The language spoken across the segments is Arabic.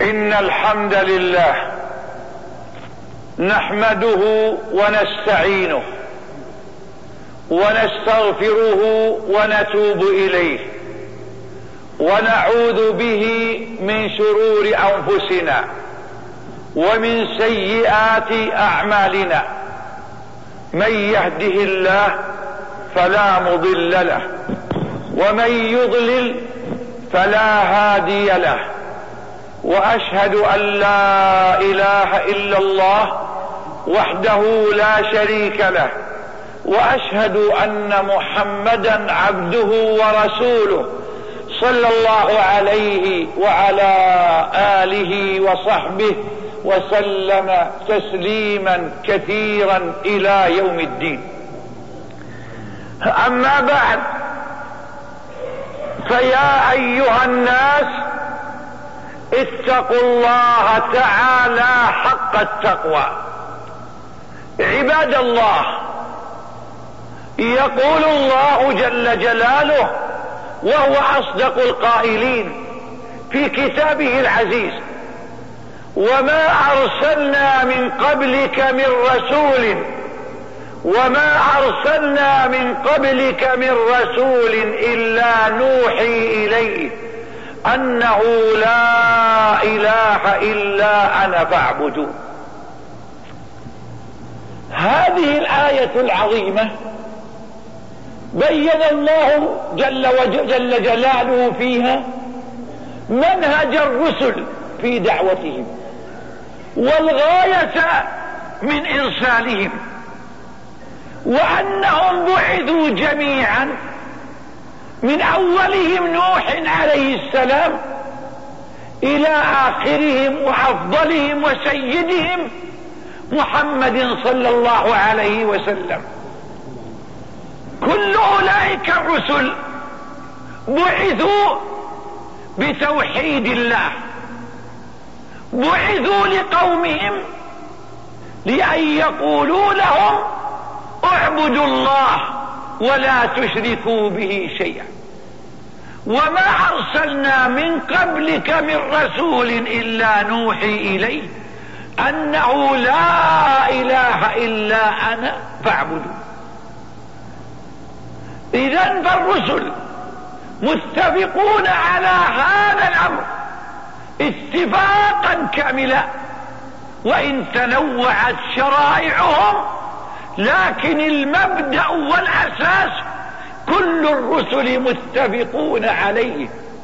إن الحمد لله نحمده ونستعينه ونستغفره ونتوب إليه ونعوذ به من شرور أنفسنا ومن سيئات أعمالنا. من يهده الله فلا مضل له ومن يضلل فلا هادي له، وأشهد أن لا إله إلا الله وحده لا شريك له، وأشهد أن محمدا عبده ورسوله صلى الله عليه وعلى آله وصحبه وسلم تسليما كثيرا إلى يوم الدين. أما بعد، فيا أيها الناس اتقوا الله تعالى حق التقوى. عباد الله، يقول الله جل جلاله وهو أصدق القائلين في كتابه العزيز: وما أرسلنا من قبلك من رسول إلا نوحي إليه أنه لا إله إلا أنا فاعبدون. هذه الآية العظيمة بين الله جل جلاله فيها منهج الرسل في دعوتهم والغاية من إرسالهم، وأنهم بعثوا جميعا من أولهم نوح عليه السلام إلى آخرهم وأفضلهم وسيدهم محمد صلى الله عليه وسلم. كل أولئك الرسل بعثوا بتوحيد الله، بعثوا لقومهم لأن يقولوا لهم اعبدوا الله ولا تشركوا به شيئا. وما أرسلنا من قبلك من رسول إلا نوحي إليه أنه لا إله إلا أنا فاعبدوا. إذن فالرسل متفقون على هذا الأمر اتفاقا كاملا، وإن تنوعت شرائعهم لكن المبدأ والأساس كل الرسل متفقون عليه.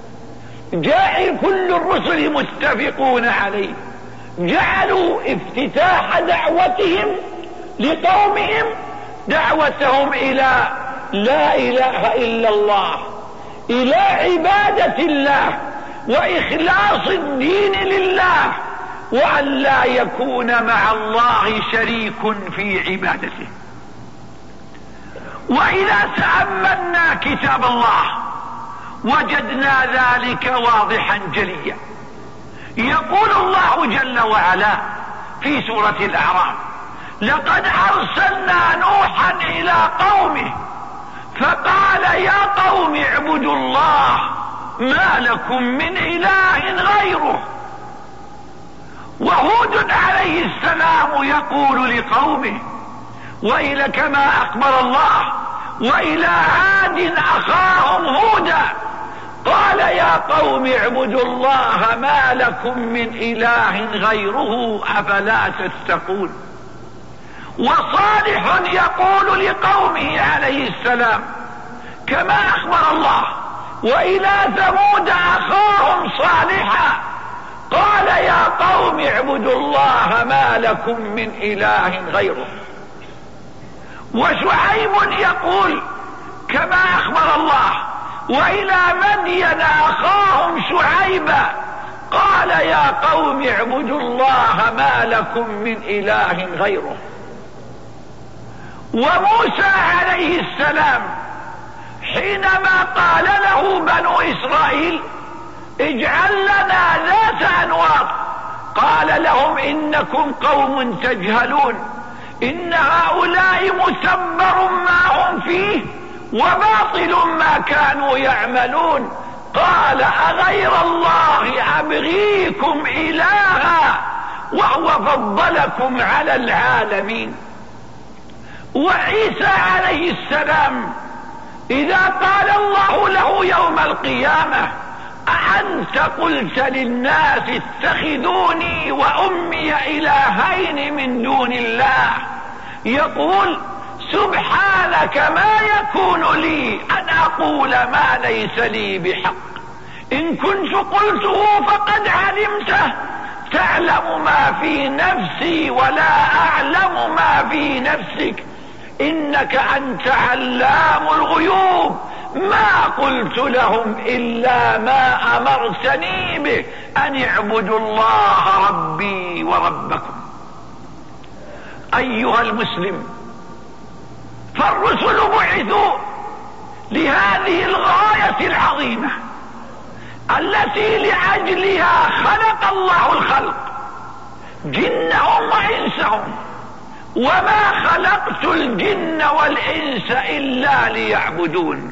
كل الرسل متفقون عليه. جعلوا افتتاح دعوتهم لقومهم دعوتهم إلى لا إله إلا الله، إلى عبادة الله وإخلاص الدين لله، وأن لا يكون مع الله شريك في عبادته. وإذا تأملنا كتاب الله وجدنا ذلك واضحا جليا. يقول الله جل وعلا في سورة الأعراف: لقد أرسلنا نوحا إلى قومه فقال يا قوم اعبدوا الله ما لكم من إله غيره. وهود عليه السلام يقول لقومه وإلى كما أخبر الله: وإلى عاد أخاهم هودا قال يا قوم اعبدوا الله ما لكم من إله غيره أفلا تتقون. وصالح يقول لقومه عليه السلام كما أخبر الله: وإلى ثمود أخاهم صالحا قال يا قوم اعبدوا الله ما لكم من إله غيره. وشعيب يقول كما أخبر الله: وإلى مدين أخاهم شعيبا قال يا قوم اعبدوا الله ما لكم من إله غيره. وموسى عليه السلام حينما قال له بنو إسرائيل اجعل لنا ذات أنواط قال لهم إنكم قوم تجهلون إن هؤلاء متبر ما هم فيه وباطل ما كانوا يعملون قال أغير الله أبغيكم إلها وهو فضلكم على العالمين. وعيسى عليه السلام إذا قال الله له يوم القيامة أأنت قلت للناس اتخذوني وأمي إلهين من دون الله، يقول سبحانك ما يكون لي أن أقول ما ليس لي بحق، إن كنت قلته فقد علمته، تعلم ما في نفسي ولا أعلم ما في نفسك، إنك أنت علام الغيوب، ما قلت لهم إلا ما أمرتني به أن اعبدوا الله ربي وربكم. أيها المسلم، فالرسل بعثوا لهذه الغاية العظيمة التي لأجلها خلق الله الخلق جنهم وإنسهم، وما خلقت الجن والإنس إلا ليعبدون.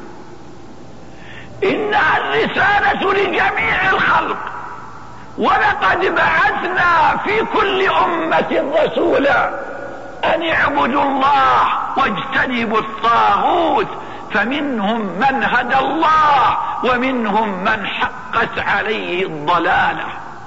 إنها الرسالة لجميع الخلق، ولقد بعثنا في كل أمة رسولا أن اعبدوا الله واجتنبوا الطاغوت، فمنهم من هدى الله ومنهم من حقت عليه الضلالة.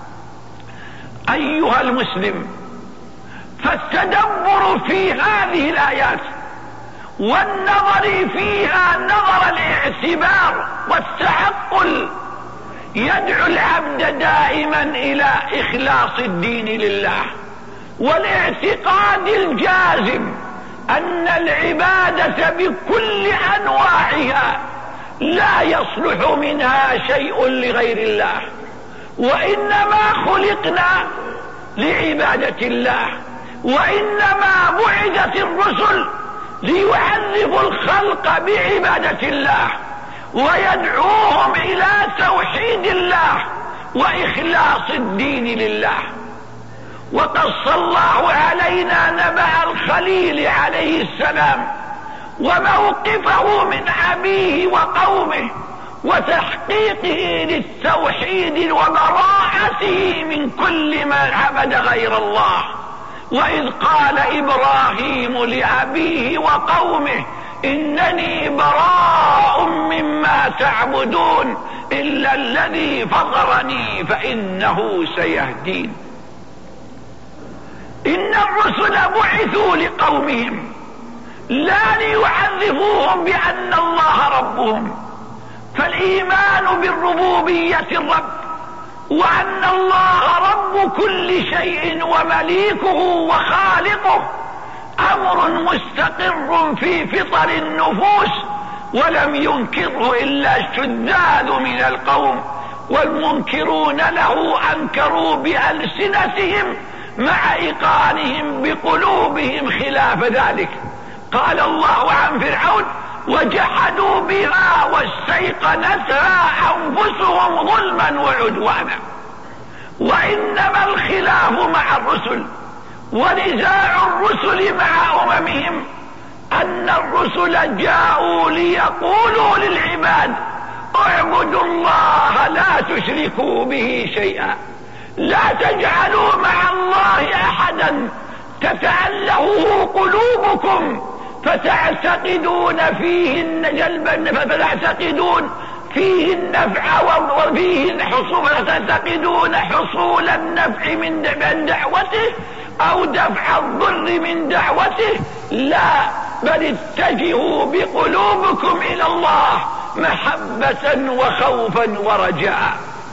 أيها المسلم، فالتدبر في هذه الآيات والنظر فيها نظر الاعتبار والتعقل يدعو العبد دائما إلى إخلاص الدين لله، والاعتقاد الجازم أن العبادة بكل أنواعها لا يصلح منها شيء لغير الله، وإنما خلقنا لعبادة الله، وإنما بعثت الرسل ليعرفوا الخلق بعبادة الله ويدعوهم إلى توحيد الله وإخلاص الدين لله. وقص الله علينا نبأ الخليل عليه السلام وموقفه من أبيه وقومه وتحقيقه للتوحيد وبراءته من كل من عبد غير الله. وإذ قال إبراهيم لأبيه وقومه إنني براء مما تعبدون إلا الذي فطرني فإنه سيهدين. إن الرسل بعثوا لقومهم لا ليعرفوهم بأن الله ربهم، فالإيمان بالربوبية الرب وأن الله رب كل شيء ومليكه وخالقه أمر مستقر في فطر النفوس، ولم ينكره إلا الشذاذ من القوم، والمنكرون له أنكروا بألسنتهم مع إيقانهم بقلوبهم خلاف ذلك. قال الله عن فرعون وجحدوا بها واستيقنتها أنفسهم ظلما وعدوانا. وإنما الخلاف مع الرسل ونزاع الرسل مع أممهم أن الرسل جاءوا ليقولوا للعباد اعبدوا الله لا تشركوا به شيئا، لا تجعلوا مع الله أحدا تتألهه قلوبكم فتعتقدون فيه النفع وفيه الحصول، فتعتقدون حصول النفع من دعوته أو دفع الضر من دعوته، لا، بل اتجهوا بقلوبكم إلى الله محبة وخوفا ورجاء.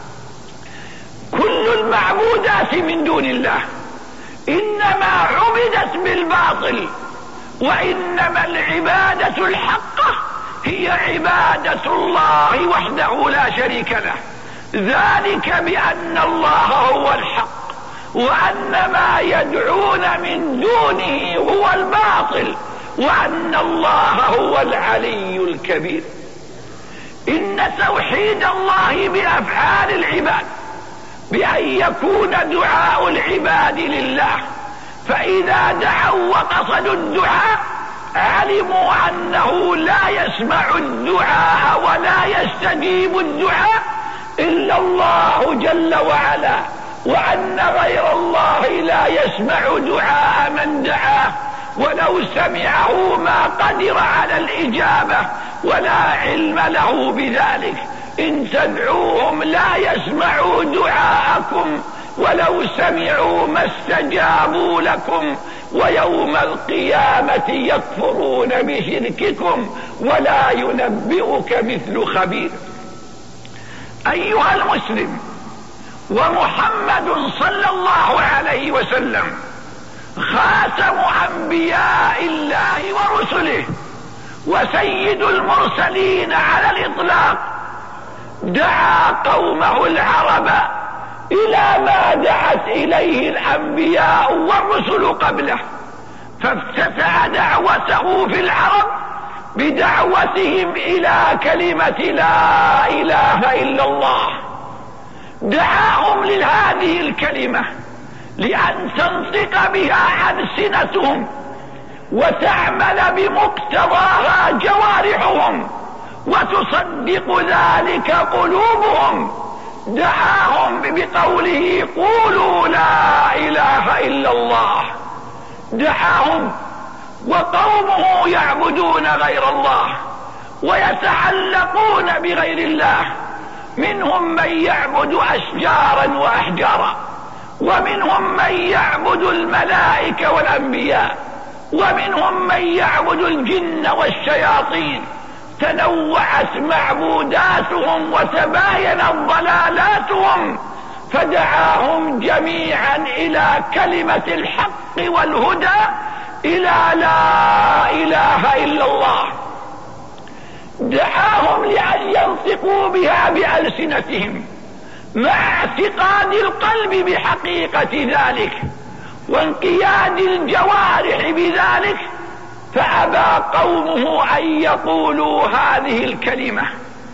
كل المعبودات من دون الله إنما عبدت بالباطل، وإنما العبادة الحقة هي عبادة الله وحده لا شريك له، ذلك بأن الله هو الحق وأن ما يدعون من دونه هو الباطل وأن الله هو العلي الكبير. إن توحيد الله بأفعال العباد بأن يكون دعاء العباد لله، فإذا دعوا وقصدوا الدعاء علموا أنه لا يسمع الدعاء ولا يستجيب الدعاء إلا الله جل وعلا، وأن غير الله لا يسمع دعاء من دعاه، ولو سمعه ما قدر على الإجابة ولا علم له بذلك. إن تدعوهم لا يسمعوا دعاءكم ولو سمعوا ما استجابوا لكم، ويوم القيامة يكفرون بشرككم ولا ينبئك مثل خبير. أيها المسلم، ومحمد صلى الله عليه وسلم خاتم أنبياء الله ورسله وسيد المرسلين على الإطلاق، دعا قومه العرب إلى ما دعت إليه الأنبياء والرسل قبله، فافتتح دعوته في العرب بدعوتهم إلى كلمة لا إله إلا الله. دعاهم لهذه الكلمة لأن تنطق بها ألسنتهم وتعمل بمقتضاها جوارحهم وتصدق ذلك قلوبهم. دعاهم بقوله قولوا لا إله إلا الله. دعاهم وقومه يعبدون غير الله ويتعلقون بغير الله، منهم من يعبد أشجارا وأحجارا، ومنهم من يعبد الملائكة والأنبياء، ومنهم من يعبد الجن والشياطين. تنوعت معبوداتهم وتباينت ضلالاتهم، فدعاهم جميعا إلى كلمة الحق والهدى، إلى لا إله إلا الله. دعاهم لأن ينطقوا بها بألسنتهم مع اعتقاد القلب بحقيقة ذلك وانقياد الجوارح بذلك، فأبى قومه أن يقولوا هذه الكلمة،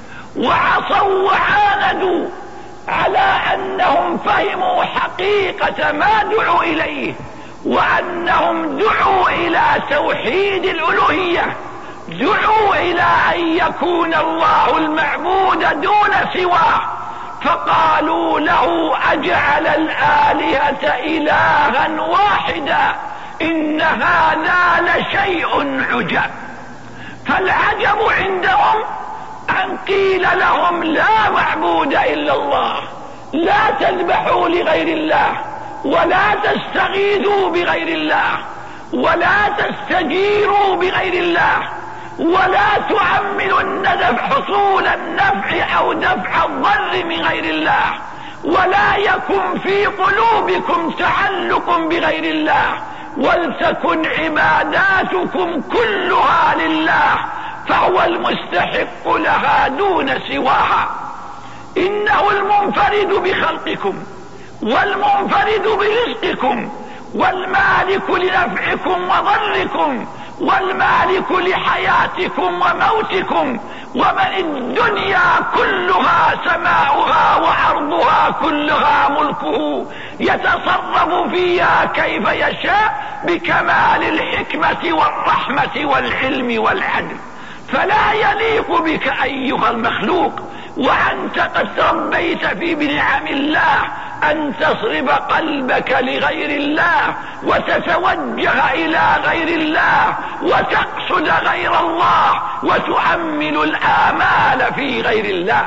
وعصوا وعاندوا على أنهم فهموا حقيقة ما دعوا إليه، وأنهم دعوا إلى توحيد الألوهية، دعوا إلى أن يكون الله المعبود دون سواه، فقالوا له أجعل الآلهة إلها واحدا إن هذا لشيء عجب. فالعجب عندهم أن قيل لهم لا معبود إلا الله، لا تذبحوا لغير الله، ولا تستغيثوا بغير الله، ولا تستجيروا بغير الله، ولا تعملوا الندب حصول النفع أو دفع الضر من غير الله، ولا يكن في قلوبكم تعلق بغير الله، ولتكن عباداتكم كلها لله، فهو المستحق لها دون سواها. إنه المنفرد بخلقكم والمنفرد برزقكم والمالك لنفعكم وضركم والمالك لحياتكم وموتكم، ومن الدنيا كلها سماؤها وأرضها كلها ملكه، يتصرف فيها كيف يشاء بكمال الحكمة والرحمة والعلم والعدل. فلا يليق بك أيها المخلوق وأنت قد تربيت في بنعم الله أن تصرف قلبك لغير الله وتتوجه إلى غير الله وتقصد غير الله وتؤمل الآمال في غير الله.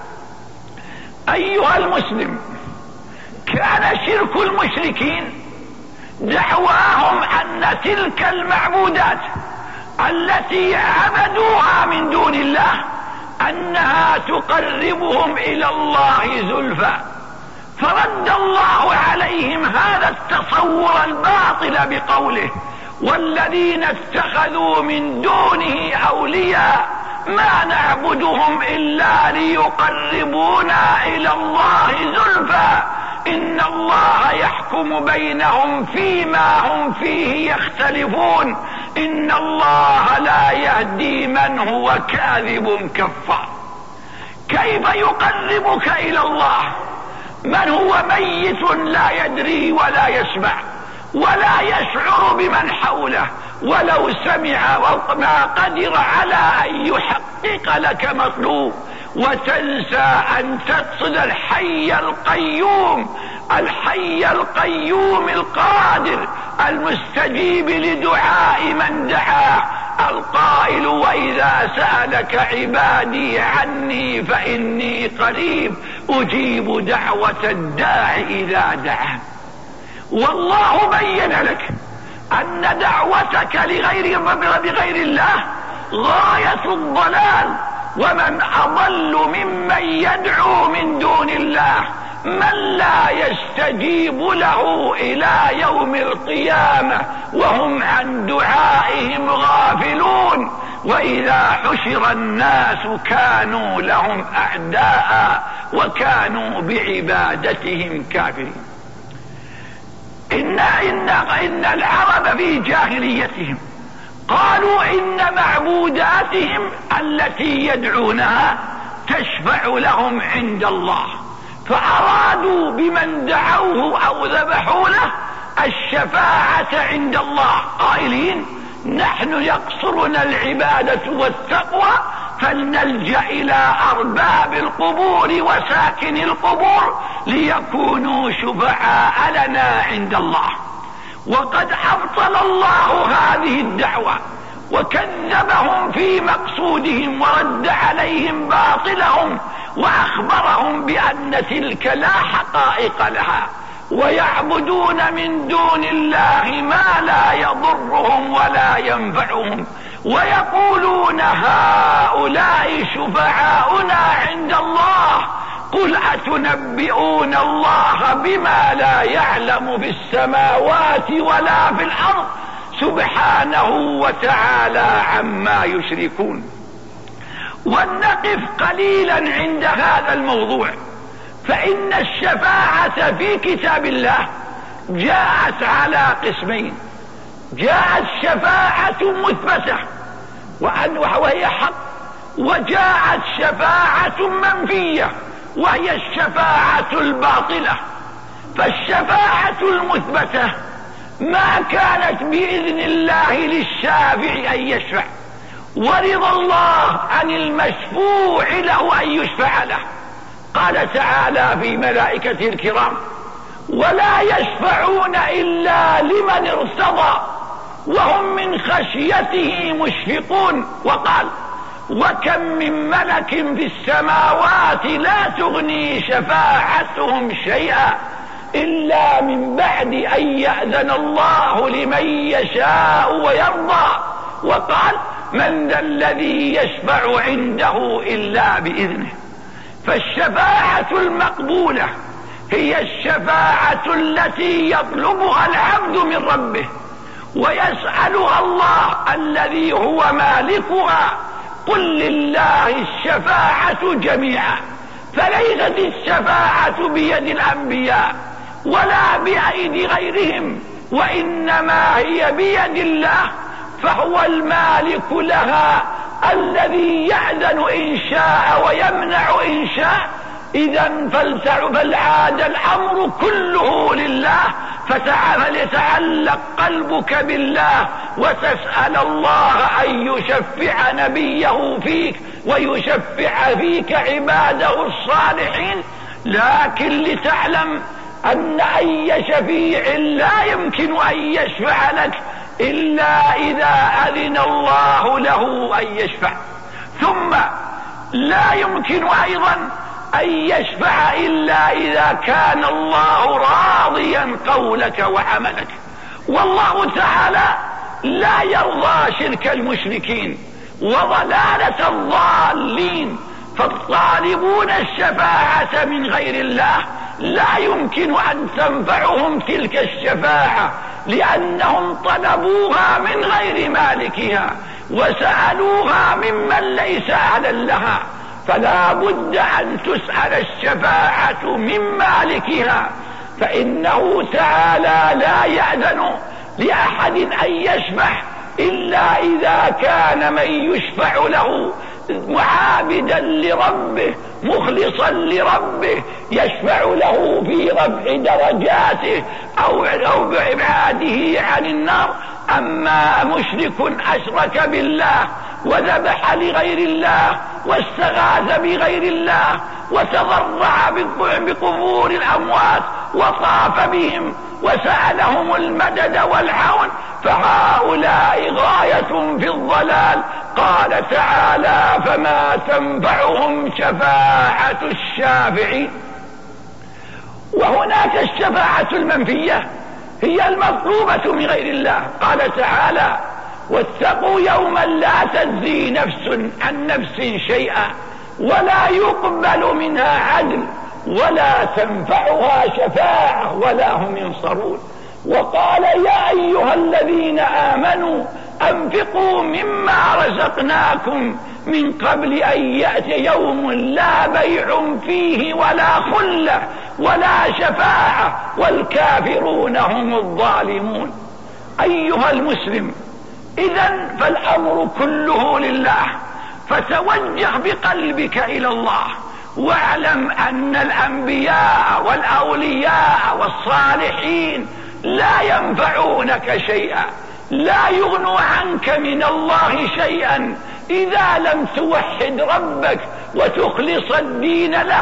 أيها المسلم، كان شرك المشركين دعواهم أن تلك المعبودات التي عبدوها من دون الله أنها تقربهم إلى الله زلفى، فرد الله عليهم هذا التصور الباطل بقوله والذين اتخذوا من دونه أولياء ما نعبدهم إلا ليقربونا إلى الله زلفى إن الله يحكم بينهم فيما هم فيه يختلفون إن الله لا يهدي من هو كاذب كفار. كيف يقربك إلى الله من هو ميت لا يدري ولا يسمع ولا يشعر بمن حوله ولو سمع ما قدر على أن يحقق لك مطلوب، وتنسى أن تقصد الحي القيوم، الحي القيوم القادر المستجيب لدعاء من دعا، القائل وإذا سألك عبادي عني فإني قريب أجيب دعوة الداع إذا دعا. والله بين لك أن دعوتك بغير الله غاية الضلال، ومن أضل ممن يدعو من دون الله من لا يستجيب له إلى يوم القيامة وهم عن دعائهم غافلون. وإذا حشر الناس كانوا لهم أعداء وكانوا بعبادتهم كافرين. إن العرب في جاهليتهم قالوا إن معبوداتهم التي يدعونها تشفع لهم عند الله، فأرادوا بمن دعوه أو ذبحوا له الشفاعة عند الله، قائلين نحن يقصرنا العبادة والتقوى فلنلجأ إلى أرباب القبور وساكن القبور ليكونوا شفعاء لنا عند الله. وقد أبطل الله هذه الدعوة وكذبهم في مقصودهم ورد عليهم باطلهم، وأخبرهم بأن تلك لا حقائق لها، ويعبدون من دون الله ما لا يضرهم ولا ينفعهم، ويقولون هؤلاء شفعاؤنا عند الله. قل أتنبئون الله بما لا يعلم في السماوات ولا في الأرض سبحانه وتعالى عما يشركون. ولنقف قليلا عند هذا الموضوع، فإن الشفاعة في كتاب الله جاءت على قسمين: جاءت شفاعة مثبتة وهي حق، وجاءت شفاعة منفية وهي الشفاعة الباطلة. فالشفاعة المثبتة ما كانت بإذن الله للشافع أن يشفع، ورضا الله عن المشفوع له أن يشفع له. قال تعالى في ملائكته الكرام: ولا يشفعون إلا لمن ارتضى وهم من خشيته مشفقون. وقال: وكم من ملك في السماوات لا تغني شفاعتهم شيئا إلا من بعد أن يأذن الله لمن يشاء ويرضى. وقال: من ذا الذي يشفع عنده إلا بإذنه. فالشفاعة المقبولة هي الشفاعة التي يطلبها العبد من ربه ويسألها الله الذي هو مالكها. قل لله الشفاعة جميعا، فليست الشفاعة بيد الأنبياء ولا بأيدي غيرهم، وإنما هي بيد الله، فهو المالك لها الذي يأذن إن شاء ويمنع إن شاء. إذن فلعاد الأمر كله لله، فليتعلق قلبك بالله وتسأل الله أن يشفع نبيه فيك ويشفع فيك عباده الصالحين. لكن لتعلم أن أي شفيع لا يمكن أن يشفع لك إلا إذا أذن الله له أن يشفع، ثم لا يمكن أيضا أن يشفع إلا إذا كان الله راضيا قولك وعملك. والله تعالى لا يرضى شرك المشركين وضلالة الضالين، فالطالبون الشفاعة من غير الله لا يمكن أن تنفعهم تلك الشفاعة، لأنهم طلبوها من غير مالكها وسألوها ممن ليس أهلا لها. فلا بد أن تسأل الشفاعة من مالكها، فإنه تعالى لا يأذن لأحد أن يشفع إلا إذا كان من يشفع له معابدا لربه مخلصا لربه، يشفع له في رفع درجاته أو بإبعاده عن النار أما مشرك أشرك بالله وذبح لغير الله واستغاث بغير الله وتضرع بقبور الأموات وطاف بهم وسألهم المدد والعون، فهؤلاء غاية في الضلال. قال تعالى: فما تنفعهم شفاعة الشافعين. وهناك الشفاعة المنفية هي المطلوبة من غير الله. قال تعالى: واتقوا يوما لا تجزي نفس عن نفس شيئا ولا يقبل منها عدل ولا تنفعها شفاعة ولا هم ينصرون. وقال: يا أيها الذين آمنوا أنفقوا مما رزقناكم من قبل أن يأتي يوم لا بيع فيه ولا خلة ولا شفاعة والكافرون هم الظالمون. أيها المسلم، إذن فالأمر كله لله، فتوجه بقلبك إلى الله، واعلم أن الأنبياء والأولياء والصالحين لا ينفعونك شيئا، لا يغنوا عنك من الله شيئا إذا لم توحد ربك وتخلص الدين له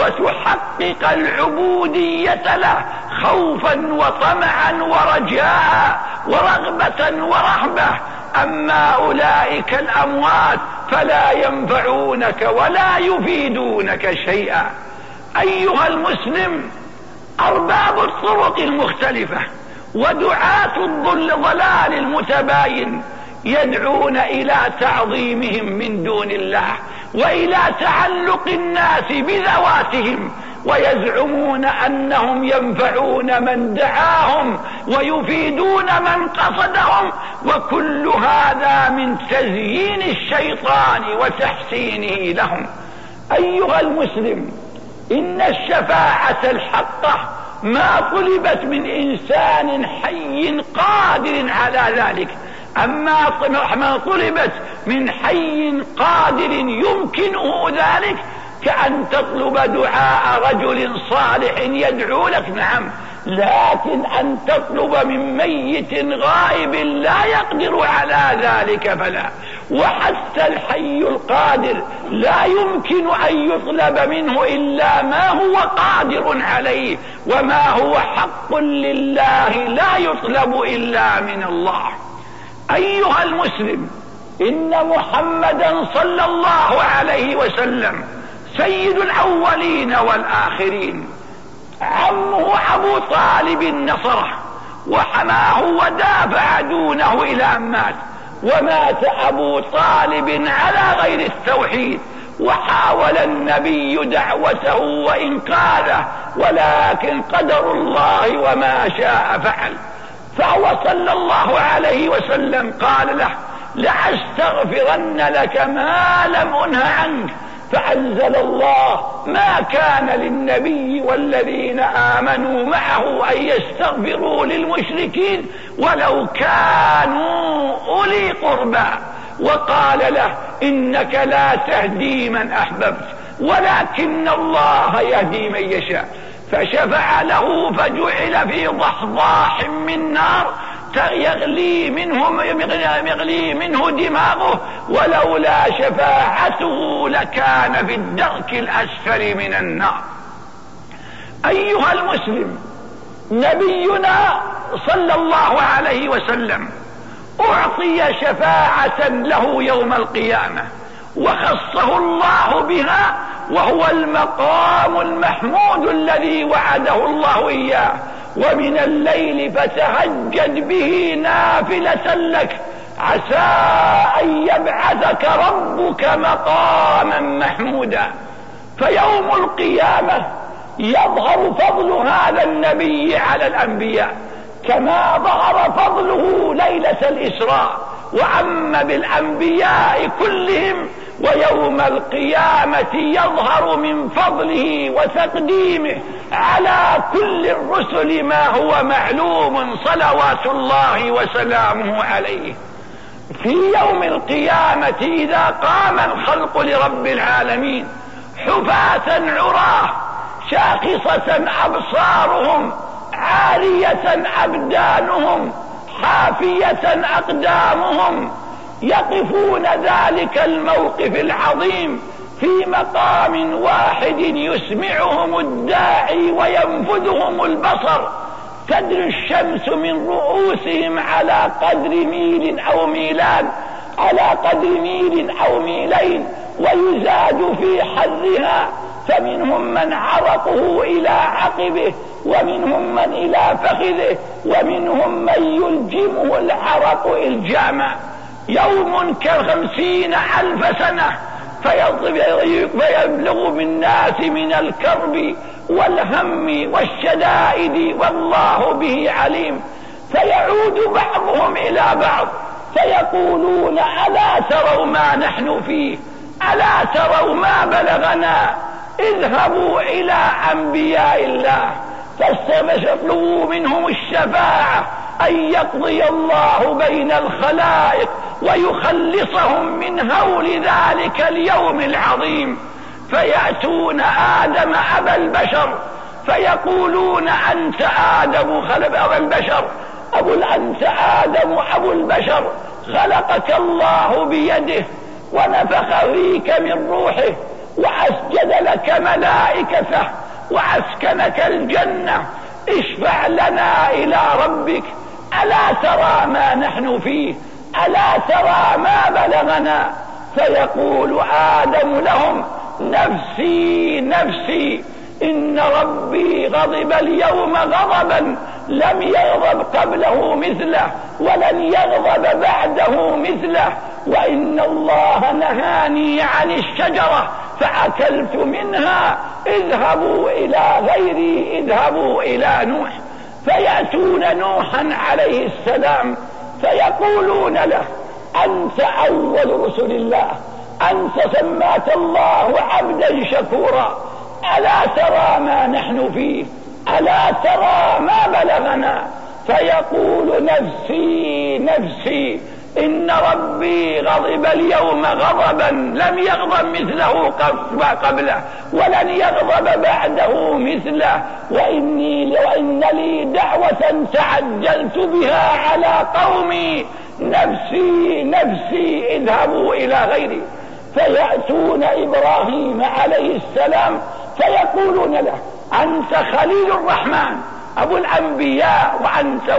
وتحقق العبودية له خوفا وطمعا ورجاء ورغبة ورهبة. أما أولئك الأموات فلا ينفعونك ولا يفيدونك شيئا. أيها المسلم، أرباب الطرق المختلفة ودعاة الضلال المتباين يدعون إلى تعظيمهم من دون الله وإلى تعلق الناس بذواتهم، ويزعمون أنهم ينفعون من دعاهم ويفيدون من قصدهم، وكل هذا من تزيين الشيطان وتحسينه لهم. أيها المسلم، إن الشفاعة الحقة ما طلبت من إنسان حي قادر على ذلك، أما ما طلبت من حي قادر يمكنه ذلك، كأن تطلب دعاء رجل صالح يدعو لك، نعم، لكن أن تطلب من ميت غائب لا يقدر على ذلك فلا. وحتى الحي القادر لا يمكن أن يطلب منه إلا ما هو قادر عليه، وما هو حق لله لا يطلب إلا من الله. أيها المسلم، إن محمدا صلى الله عليه وسلم سيد الأولين والآخرين. عمه أبو طالب نصره وحماه ودافع دونه إلى أن مات، ومات أبو طالب على غير التوحيد، وحاول النبي دعوته وإنقاذه، ولكن قدر الله وما شاء فعل. فهو صلى الله عليه وسلم قال له: لأستغفرن لك ما لم أنه عنك. فأنزل الله: ما كان للنبي والذين آمنوا معه أن يستغفروا للمشركين ولو كانوا أولي قربى. وقال له: إنك لا تهدي من أحببت ولكن الله يهدي من يشاء. فشفع له فجعل في ضحضاح من نار يغلي منه دماغه، ولولا شفاعته لكان في الدرك الأسفل من النار. أيها المسلم، نبينا صلى الله عليه وسلم أعطي شفاعة له يوم القيامة وخصه الله بها، وهو المقام المحمود الذي وعده الله إياه. ومن الليل فتهجد به نافلة لك عسى أن يبعثك ربك مقاما محمودا. فيوم القيامة يظهر فضل هذا النبي على الأنبياء كما ظهر فضله ليلة الإسراء وعم بالأنبياء كلهم. ويوم القيامة يظهر من فضله وتقديمه على كل الرسل ما هو معلوم صلوات الله وسلامه عليه. في يوم القيامة إذا قام الخلق لرب العالمين حفاة عراه شاخصة أبصارهم عارية أبدانهم حافية أقدامهم، يقفون ذلك الموقف العظيم في مقام واحد يسمعهم الداعي وينفذهم البصر، تدري الشمس من رؤوسهم على قدر ميل أو ميلان، على قدر ميل أو ميلين، ويزاد في حرها، فمنهم من عرقه إلى عقبه، ومنهم من إلى فخذه، ومنهم من يلجمه العرق إلجاما. يوم ك50,000 سنة، فيبلغ بالناس من الكرب والهم والشدائد والله به عليم. فيعود بعضهم إلى بعض فيقولون ألا تروا ما نحن فيه، ألا تروا ما بلغنا، اذهبوا إلى أنبياء الله فاستطلبوا منهم الشفاعة أن يقضي الله بين الخلائق ويخلصهم من هول ذلك اليوم العظيم. فيأتون آدم أبا البشر فيقولون أنت آدم خلق أبا البشر، أنت آدم أبو البشر، خلقك الله بيده ونفخ فيك من روحه وأسجد لك ملائكته وأسكنك الجنة، اشفع لنا إلى ربك، ألا ترى ما نحن فيه، ألا ترى ما بلغنا. فيقول آدم لهم نفسي نفسي، إن ربي غضب اليوم غضبا لم يغضب قبله مثله ولن يغضب بعده مثله، وإن الله نهاني عن الشجرة فأكلت منها، اذهبوا إلى غيري، اذهبوا إلى نوح. فيأتون نوحا عليه السلام فيقولون له أنت أول رسل الله، أنت سماك الله عبدا شكورا، ألا ترى ما نحن فيه، ألا ترى ما بلغنا. فيقول نفسي نفسي، إن ربي غضب اليوم غضبا لم يغضب مثله قبله ولن يغضب بعده مثله، وإن لي دعوة تعجلت بها على قومي، نفسي نفسي اذهبوا إلى غيري. فيأتون إبراهيم عليه السلام فيقولون له أنت خليل الرحمن أبو الأنبياء وأنت.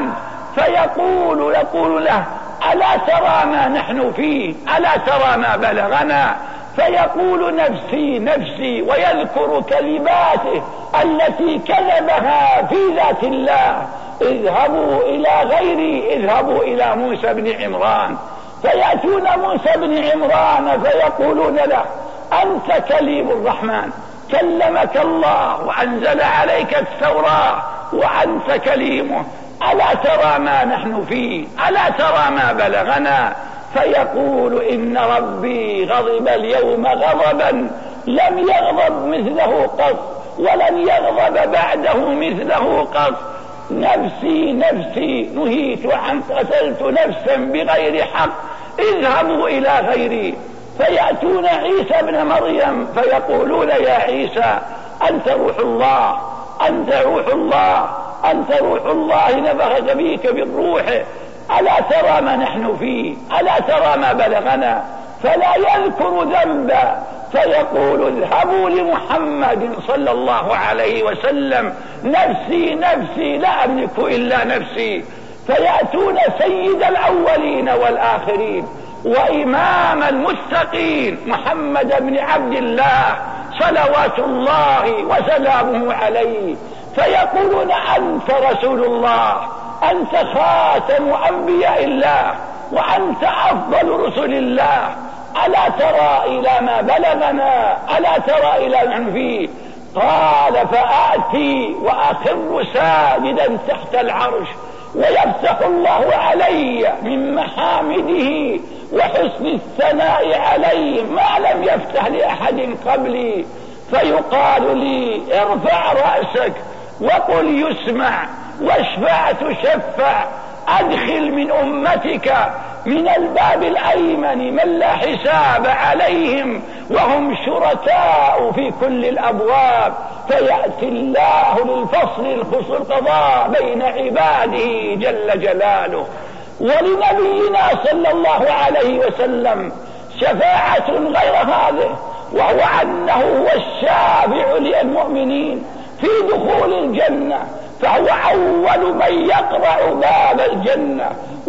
فيقول له ألا ترى ما نحن فيه، ألا ترى ما بلغنا. فيقول نفسي نفسي، ويذكر كلماته التي كذبها في ذات الله، اذهبوا إلى غيري، اذهبوا إلى موسى بن عمران. فيأتون موسى بن عمران فيقولون له أنت كليم الرحمن، كلمك الله وأنزل عليك التوراة وأنت كليمه، ألا ترى ما نحن فيه، ألا ترى ما بلغنا. فيقول إن ربي غضب اليوم غضبا لم يغضب مثله قط ولن يغضب بعده مثله قط، نفسي نفسي نهيت عن قتلت نفسا بغير حق، اذهبوا إلى غيري. فيأتون عيسى بن مريم فيقولون يا عيسى أنت روح الله، أنت روح الله، أنت روح الله نفخ فيك بالروح، ألا ترى ما نحن فيه، ألا ترى ما بلغنا. فلا يذكر ذنبا فيقول اذهبوا لمحمد صلى الله عليه وسلم نفسي نفسي لا أملك إلا نفسي. فيأتون سيد الأولين والآخرين وإمام المتقين محمد بن عبد الله صلوات الله وسلامه عليه فيقولون أنت رسول الله، أنت خاتم أنبياء الله، وأنت أفضل رسل الله، ألا ترى إلى ما بلغنا، ألا ترى إلى من فيه. قال فآتي وأخر ساجدا تحت العرش ويفتح الله علي من محامده وحسن الثناء عليه ما لم يفتح لأحد قبلي، فيقال لي ارفع رأسك وقل يسمع واشفع تشفع، أدخل من أمتك من الباب الأيمن من لا حساب عليهم وهم شركاء في كل الأبواب، فيأتي الله للفصل القضاء بين عباده جل جلاله. ولنبينا صلى الله عليه وسلم شفاعة غير هذه، وهو أنه هو الشافع للمؤمنين في دخول الجنة، فهو أول من يقرع باب الجنة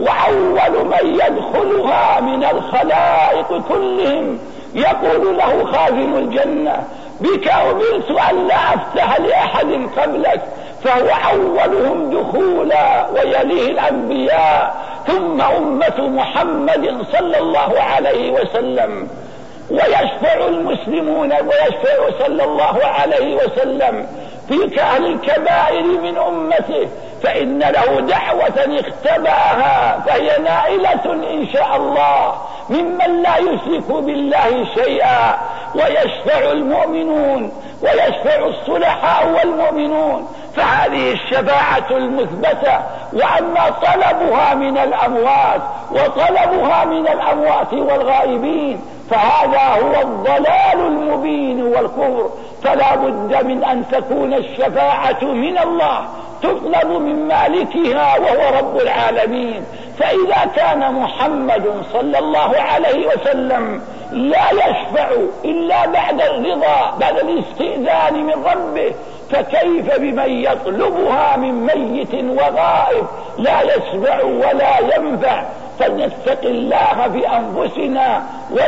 وأول من يدخلها من الخلائق كلهم. يقول له خازن الجنة: بك أمرت أن لا أفتح لأحد قبلك، فهو أولهم دخولا، ويليه الأنبياء، ثم أمة محمد صلى الله عليه وسلم. ويشفع المسلمون ويشفع صلى الله عليه وسلم في أهل الكبائر من أمته، فإن له دعوة اختبأها فهي نائلة إن شاء الله ممن لا يشرك بالله شيئا. ويشفع المؤمنون ويشفع الصلحاء والمؤمنون، فهذه الشفاعة المثبتة. وأما طلبها من الأموات وطلبها من الأموات والغائبين فهذا هو الضلال المبين والكفر. فلا بد من أن تكون الشفاعة من الله تطلب من مالكها وهو رب العالمين. فإذا كان محمد صلى الله عليه وسلم لا يشفع إلا بعد الرضا، بعد الاستئذان من ربه، فكيف بمن يطلبها من ميت وغائب لا يشفع ولا ينفع؟ فلنتق الله في أنفسنا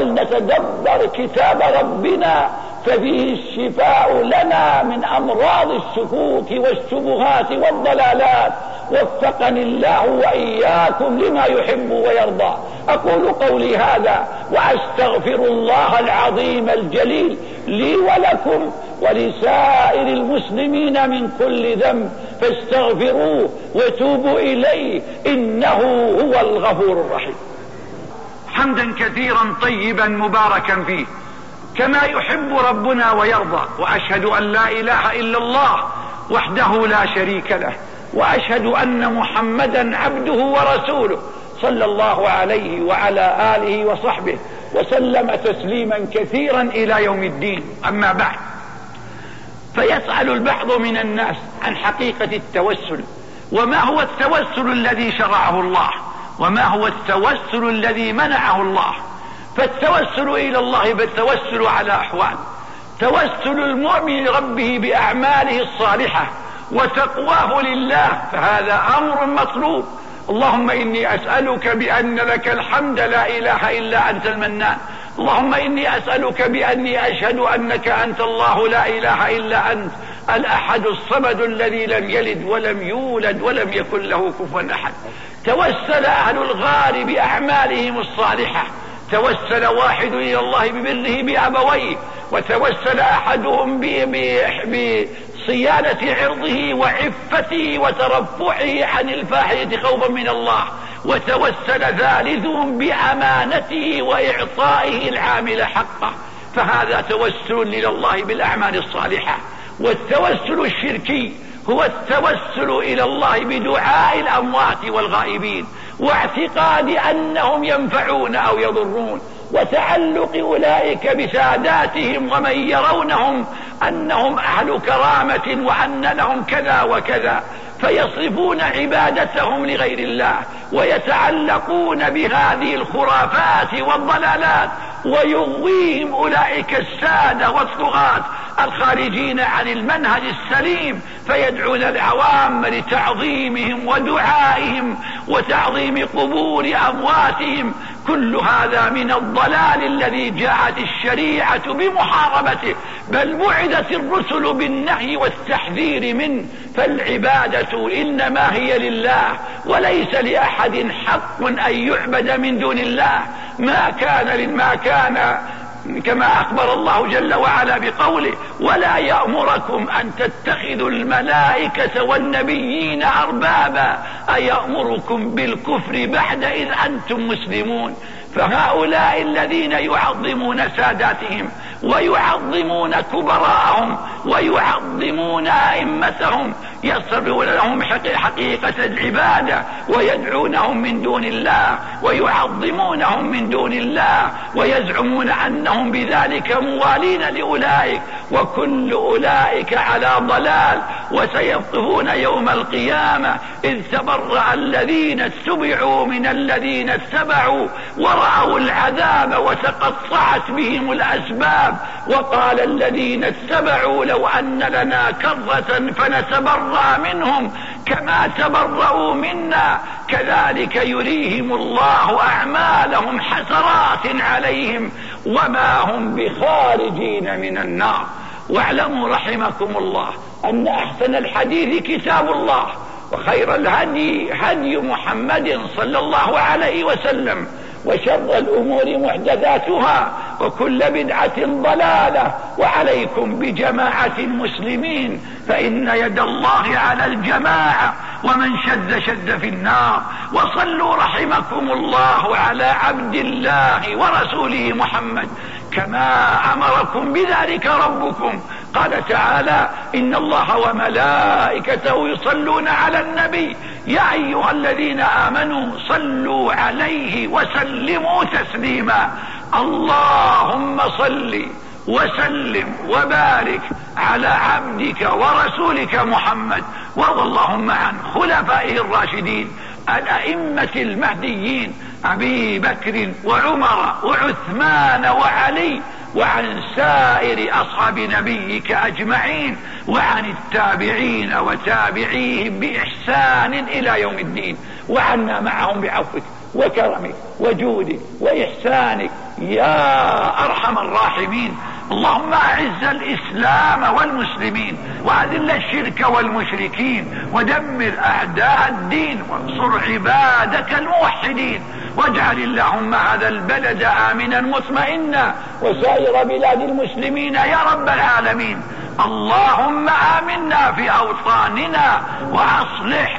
ولنتدبر كتاب ربنا، ففيه الشفاء لنا من أمراض الشكوك والشبهات والضلالات. وفقني الله وإياكم لما يحب ويرضى. أقول قولي هذا وأستغفر الله العظيم الجليل لي ولكم ولسائر المسلمين من كل ذنب، فاستغفروه وتوبوا إليه إنه هو الغفور الرحيم. حمدا كثيرا طيبا مباركا فيه كما يحب ربنا ويرضى. وأشهد أن لا إله إلا الله وحده لا شريك له، وأشهد أن محمدا عبده ورسوله صلى الله عليه وعلى آله وصحبه وسلم تسليما كثيرا إلى يوم الدين. أما بعد، فيسأل البعض من الناس عن حقيقة التوسل، وما هو التوسل الذي شرعه الله، وما هو التوسل الذي منعه الله. فالتوسل إلى الله بالتوسل على أحوال: توسل المؤمن لربه بأعماله الصالحة وتقواه لله، فهذا أمر مطلوب. اللهم إني أسألك بأن لك الحمد لا إله إلا أنت المنان. اللهم إني أسألك بأني أشهد أنك أنت الله لا إله إلا أنت الأحد الصمد الذي لم يلد ولم يولد ولم يكن له كفوا أحد. توسل أهل الغار بأعمالهم الصالحة، توسل واحد إلى الله ببره بأبويه، وتوسل أحدهم بصيانة عرضه وعفته وترفعه عن الفاحشة خوفا من الله، وتوسل ثالثهم بأمانته وإعطائه العامل حقه، فهذا توسل إلى الله بالأعمال الصالحة. والتوسل الشركي هو التوسل إلى الله بدعاء الأموات والغائبين واعتقاد أنهم ينفعون أو يضرون، وتعلق أولئك بساداتهم ومن يرونهم أنهم أهل كرامة وأن لهم كذا وكذا، فيصرفون عبادتهم لغير الله ويتعلقون بهذه الخرافات والضلالات، ويغويهم أولئك السادة والطغاة الخارجين عن المنهج السليم، فيدعون العوام لتعظيمهم ودعائهم وتعظيم قبور أمواتهم. كل هذا من الضلال الذي جاءت الشريعة بمحاربته، بل بعثت الرسل بالنهي والتحذير منه. فالعبادة إنما هي لله، وليس لأحد حق أن يعبد من دون الله. ما كان كما أخبر الله جل وعلا بقوله: ولا يأمركم أن تتخذوا الملائكة والنبيين أربابا أيأمركم بالكفر بعد إذ أنتم مسلمون. فهؤلاء الذين يعظمون ساداتهم ويعظمون كبراءهم ويعظمون أئمتهم يصرفون لهم حقيقة العبادة ويدعونهم من دون الله ويعظمونهم من دون الله ويزعمون أنهم بذلك موالين لأولئك، وكل أولئك على ضلال. وسيقفون يوم القيامة إذ تبرأ الذين اتبعوا من الذين اتبعوا ورأوا العذاب وتقطعت بهم الأسباب. وقال الذين اتبعوا لو أن لنا كرة فنتبرأ منهم كما تبرأوا منا كذلك يريهم الله أعمالهم حسرات عليهم وما هم بخارجين من النار. واعلموا رحمكم الله أن أحسن الحديث كتاب الله، وخير الهدي هدي محمد صلى الله عليه وسلم، وشر الأمور محدثاتها وكل بدعة ضلالة. وعليكم بجماعة المسلمين فإن يد الله على الجماعة ومن شد شد في النار. وصلوا رحمكم الله على عبد الله ورسوله محمد كما أمركم بذلك ربكم. قال تعالى إن الله وملائكته يصلون على النبي يا أيها الذين آمنوا صلوا عليه وسلموا تسليما. اللهم صل وسلم وبارك على عبدك ورسولك محمد. وارض اللهم عن خلفائه الراشدين الأئمة المهديين أبي بكر وعمر وعثمان وعلي، وعن سائر أصحاب نبيك أجمعين، وعن التابعين وتابعيهم بإحسان إلى يوم الدين، وعنا معهم بعفوك وكرمك وجودك وإحسانك يا أرحم الراحمين. اللهم أعز الإسلام والمسلمين وأذل الشرك والمشركين ودمر أعداء الدين وانصر عبادك الموحدين. واجعل اللهم هذا البلد آمنا مطمئنا وسائر بلاد المسلمين يا رب العالمين. اللهم آمنا في أوطاننا وأصلح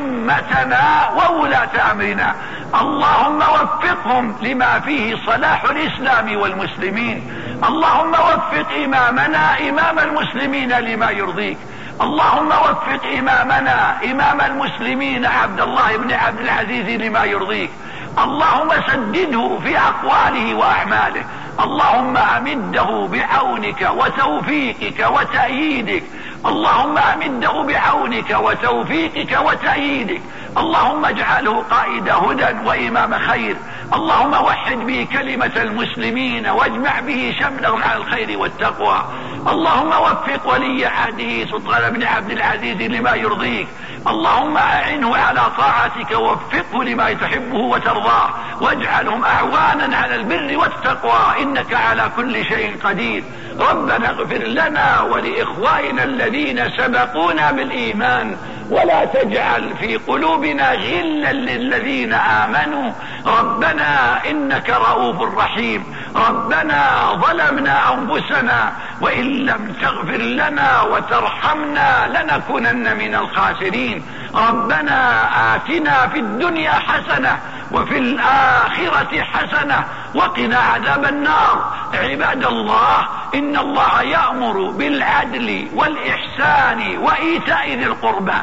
أئمتنا وولاة أمرنا. اللهم وفقهم لما فيه صلاح الإسلام والمسلمين. اللهم وفق إمامنا إمام المسلمين لما يرضيك. اللهم وفق إمامنا إمام المسلمين عبد الله بن عبد العزيز لما يرضيك. اللهم سدده في أقواله وأعماله. اللهم أمده بعونك وتوفيقك وتأييدك. اللهم أمده بعونك وتوفيقك وتأييدك. اللهم اجعله قائد هدى وإمام خير. اللهم وحد به كلمة المسلمين واجمع به شملهم على الخير والتقوى. اللهم وفق ولي عهده سلطان بن عبد العزيز لما يرضيك. اللهم أعنه على طاعتك ووفقه لما تحبه وترضاه، واجعلهم أعوانا على البر والتقوى إنك على كل شيء قدير. ربنا اغفر لنا ولإخواننا الذين سبقونا بالإيمان ولا تجعل في قلوبنا غلا للذين آمنوا. ربنا إنك رؤوف رحيم. ربنا ظلمنا أنفسنا وإن لم تغفر لنا وترحمنا لنكونن من الخاسرين. ربنا آتنا في الدنيا حسنة وفي الآخرة حسنة وقنا عذاب النار. عباد الله إن الله يأمر بالعدل والإحسان وإيتاء ذي القربى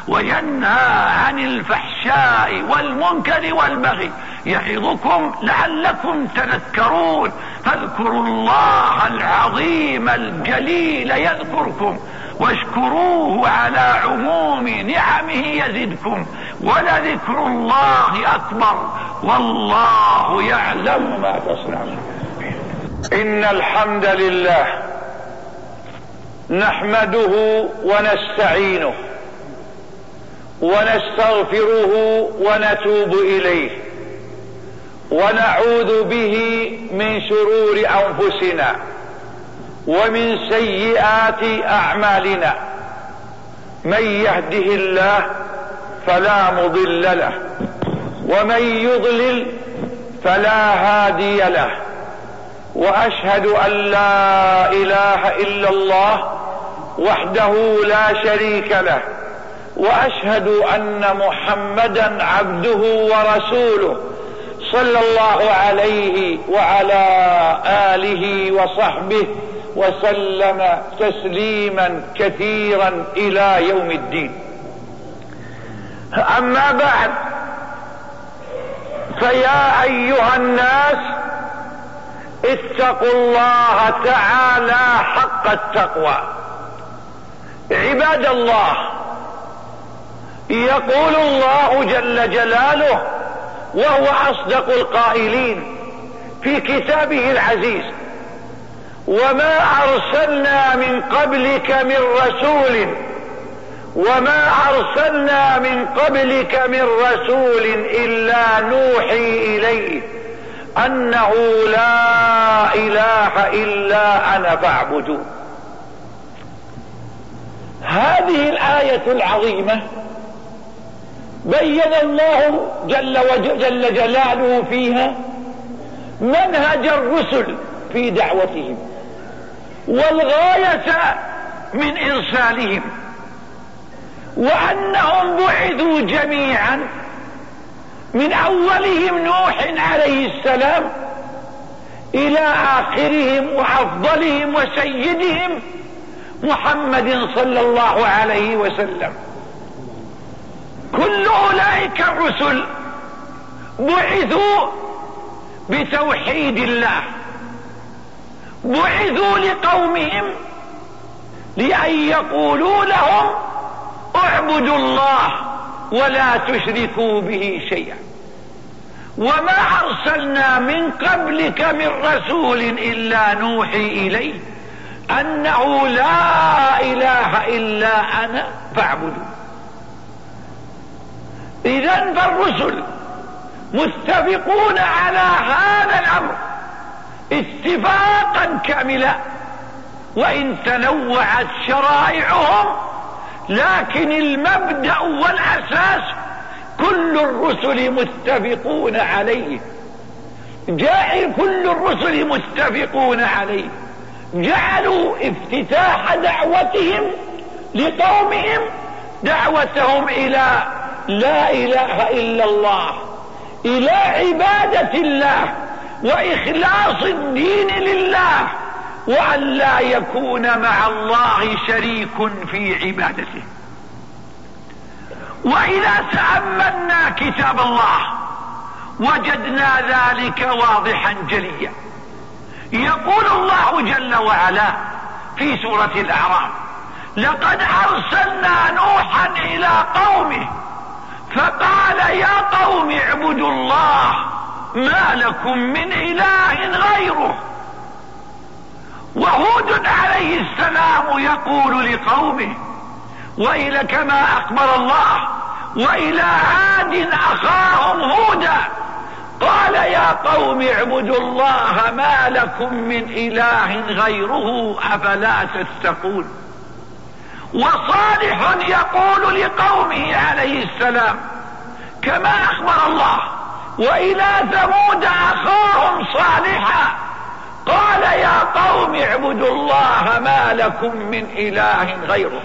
وينهى عن الفحشاء والمنكر والبغي يعظكم لعلكم تذكرون. فاذكروا الله العظيم الجليل يذكركم واشكروه على عموم نعمه يزدكم ولذكر الله أكبر والله يعلم ما تصنعون. إن الحمد لله نحمده ونستعينه ونستغفره ونتوب إليه ونعوذ به من شرور أنفسنا ومن سيئات أعمالنا. من يهده الله فلا مضل له ومن يضلل فلا هادي له. وأشهد أن لا إله إلا الله وحده لا شريك له، وأشهد أن محمدا عبده ورسوله صلى الله عليه وعلى آله وصحبه وسلم تسليما كثيرا إلى يوم الدين. أما بعد، فيا أيها الناس اتقوا الله تعالى حق التقوى. عباد الله، يقول الله جل جلاله وهو أصدق القائلين في كتابه العزيز: وما أرسلنا من قبلك من رسول إلا نوحي إليه أنه لا إله إلا أنا فاعبدون. هذه الآية العظيمة بين الله جل جلاله فيها منهج الرسل في دعوتهم والغاية من إرسالهم، وأنهم بعثوا جميعا من أولهم نوح عليه السلام إلى آخرهم وأفضلهم وسيدهم محمد صلى الله عليه وسلم. كل أولئك الرسل بعثوا بتوحيد الله، بعثوا لقومهم لأن يقولوا لهم اعبدوا الله ولا تشركوا به شيئا. وما أرسلنا من قبلك من رسول إلا نوحي إليه أنه لا إله إلا أنا فاعبدوا. إذن فالرسل متفقون على هذا الأمر اتفاقا كاملا، وإن تنوعت شرائعهم لكن المبدأ والأساس كل الرسل متفقون عليه. كل الرسل متفقون عليه. جعلوا افتتاح دعوتهم لقومهم دعوتهم إلى لا إله إلا الله، إلى عبادة الله وإخلاص الدين لله، وأن لا يكون مع الله شريك في عبادته. وإذا تأملنا كتاب الله وجدنا ذلك واضحا جليا. يقول الله جل وعلا في سورة الأعراف: لقد أرسلنا نوحا إلى قومه فقال يا قوم اعبدوا الله ما لكم من إله غيره. وهود عليه السلام يقول لقومه وإلى كما أخبر الله: وإلى عاد أخاهم هودا قال يا قوم اعبدوا الله ما لكم من إله غيره أفلا تتقون. وصالح يقول لقومه عليه السلام كما أخبر الله: وإلى ثمود أخاهم صالحا قال يا قوم اعبدوا الله ما لكم من إله غيره.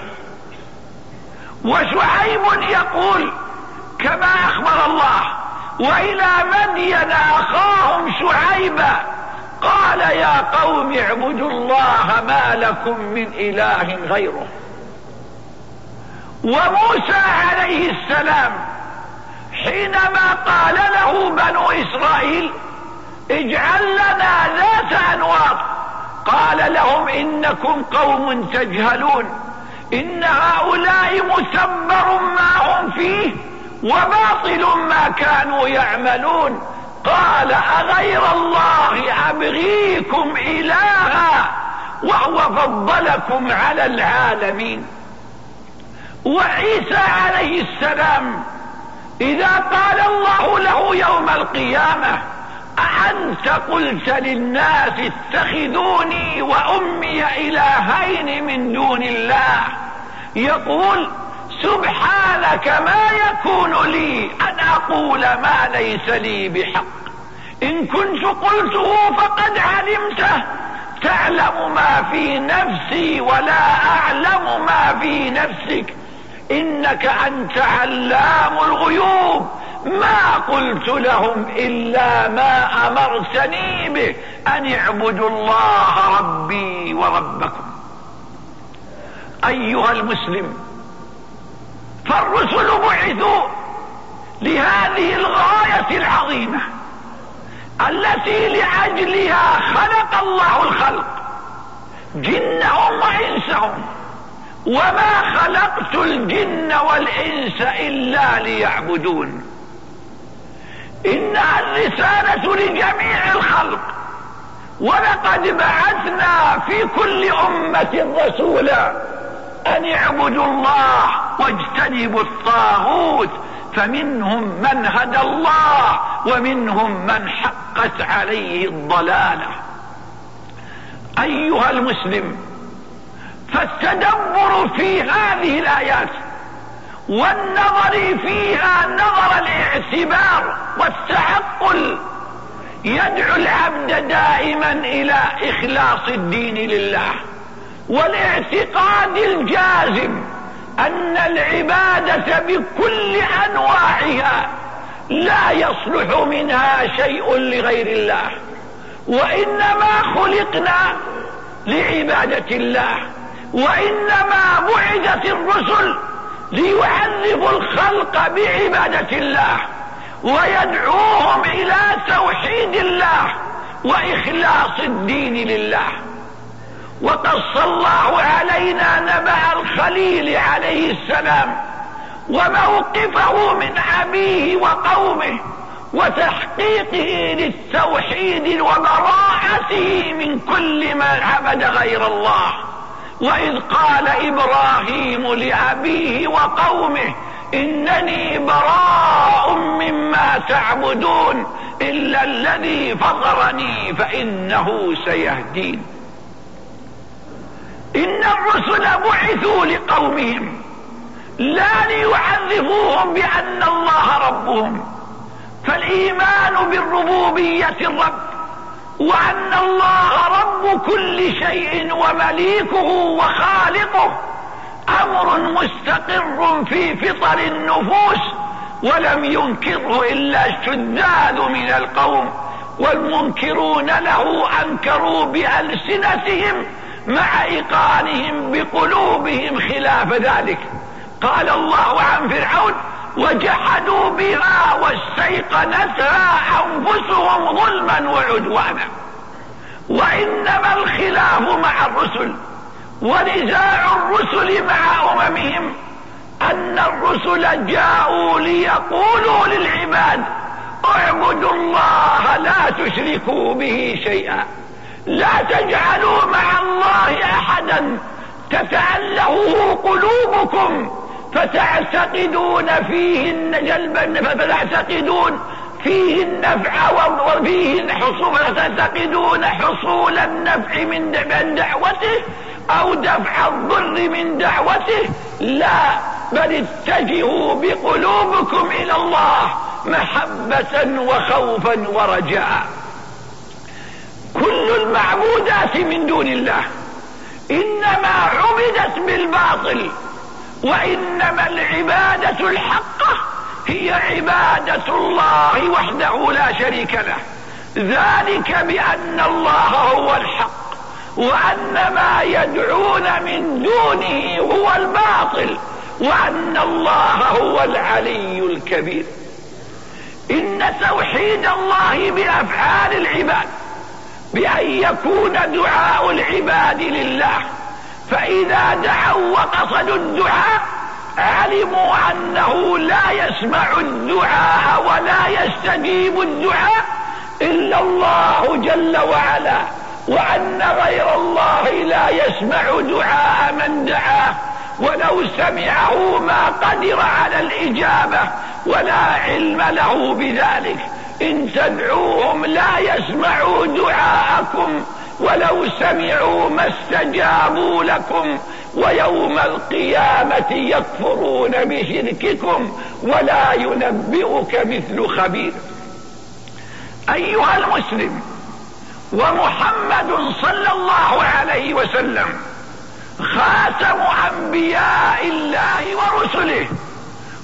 وشعيب يقول كما أخبر الله: وإلى مدين أخاهم شعيبا قال يا قوم اعبدوا الله ما لكم من إله غيره. وموسى عليه السلام حينما قال له بنو إسرائيل اجعل لنا ذات أنواط قال لهم إنكم قوم تجهلون إن هؤلاء متبر ما هم فيه وباطل ما كانوا يعملون. قال أغير الله أبغيكم إلها وهو فضلكم على العالمين. وعيسى عليه السلام إذا قال الله له يوم القيامة أأنت قلت للناس اتخذوني وأمي إلهين من دون الله يقول سبحانك ما يكون لي أن أقول ما ليس لي بحق إن كنت قلته فقد علمته تعلم ما في نفسي ولا أعلم ما في نفسك إنك أنت علام الغيوب ما قلت لهم إلا ما أمرتني به أن اعبدوا الله ربي وربكم. أيها المسلم، فالرسل بعثوا لهذه الغاية العظيمة التي لأجلها خلق الله الخلق جنهم وإنسهم، وما خلقت الجن والإنس إلا ليعبدون. إنها الرسالة لجميع الخلق، ولقد بعثنا في كل أمة رسولا أن اعبدوا الله واجتنبوا الطاغوت، فمنهم من هدى الله ومنهم من حقت عليه الضلالة. أيها المسلم، فالتدبر في هذه الآيات والنظر فيها نظر الاعتبار والتعقل يدعو العبد دائما إلى إخلاص الدين لله، والاعتقاد الجازم أن العبادة بكل أنواعها لا يصلح منها شيء لغير الله، وإنما خلقنا لعبادة الله، وإنما بعثت الرسل ليعرفوا الخلق بعبادة الله ويدعوهم إلى توحيد الله وإخلاص الدين لله. وقص الله علينا نبأ الخليل عليه السلام وموقفه من أبيه وقومه وتحقيقه للتوحيد وبراءته من كل من عبد غير الله. وإذ قال إبراهيم لأبيه وقومه إنني براء مما تعبدون إلا الذي فطرني فإنه سيهدين. إن الرسل بعثوا لقومهم لا ليعرفوهم بأن الله ربهم، فالإيمان بالربوبية الرب وأن الله رب كل شيء ومليكه وخالقه أمر مستقر في فطر النفوس، ولم ينكره إلا الشذاذ من القوم، والمنكرون له أنكروا بألسنتهم مع إيقانهم بقلوبهم خلاف ذلك. قال الله عن فرعون وجحدوا بها واستيقنتها أنفسهم ظلما وعدوانا. وإنما الخلاف مع الرسل ونزاع الرسل مع أممهم أن الرسل جاءوا ليقولوا للعباد اعبدوا الله لا تشركوا به شيئا، لا تجعلوا مع الله أحدا تتألهه قلوبكم فتعتقدون فيه النفع وفيه فتعتقدون حصول النفع من دعوته أو دفع الضر من دعوته، لا، بل اتجهوا بقلوبكم إلى الله محبة وخوفا ورجاء. كل المعبودات من دون الله إنما عبدت بالباطل، وإنما العبادة الحقة هي عبادة الله وحده لا شريك له، ذلك بأن الله هو الحق وأن ما يدعون من دونه هو الباطل وأن الله هو العلي الكبير. إن توحيد الله بأفعال العباد بأن يكون دعاء العباد لله، فإذا دعوا وقصدوا الدعاء علموا أنه لا يسمع الدعاء ولا يستجيب الدعاء إلا الله جل وعلا، وأن غير الله لا يسمع دعاء من دعاه، ولو سمعه ما قدر على الإجابة ولا علم له بذلك. إن تدعوهم لا يسمعوا دعاءكم ولو سمعوا ما استجابوا لكم، ويوم القيامة يكفرون بشرككم ولا ينبئك مثل خبير. أيها المسلم، ومحمد صلى الله عليه وسلم خاتم أنبياء الله ورسله،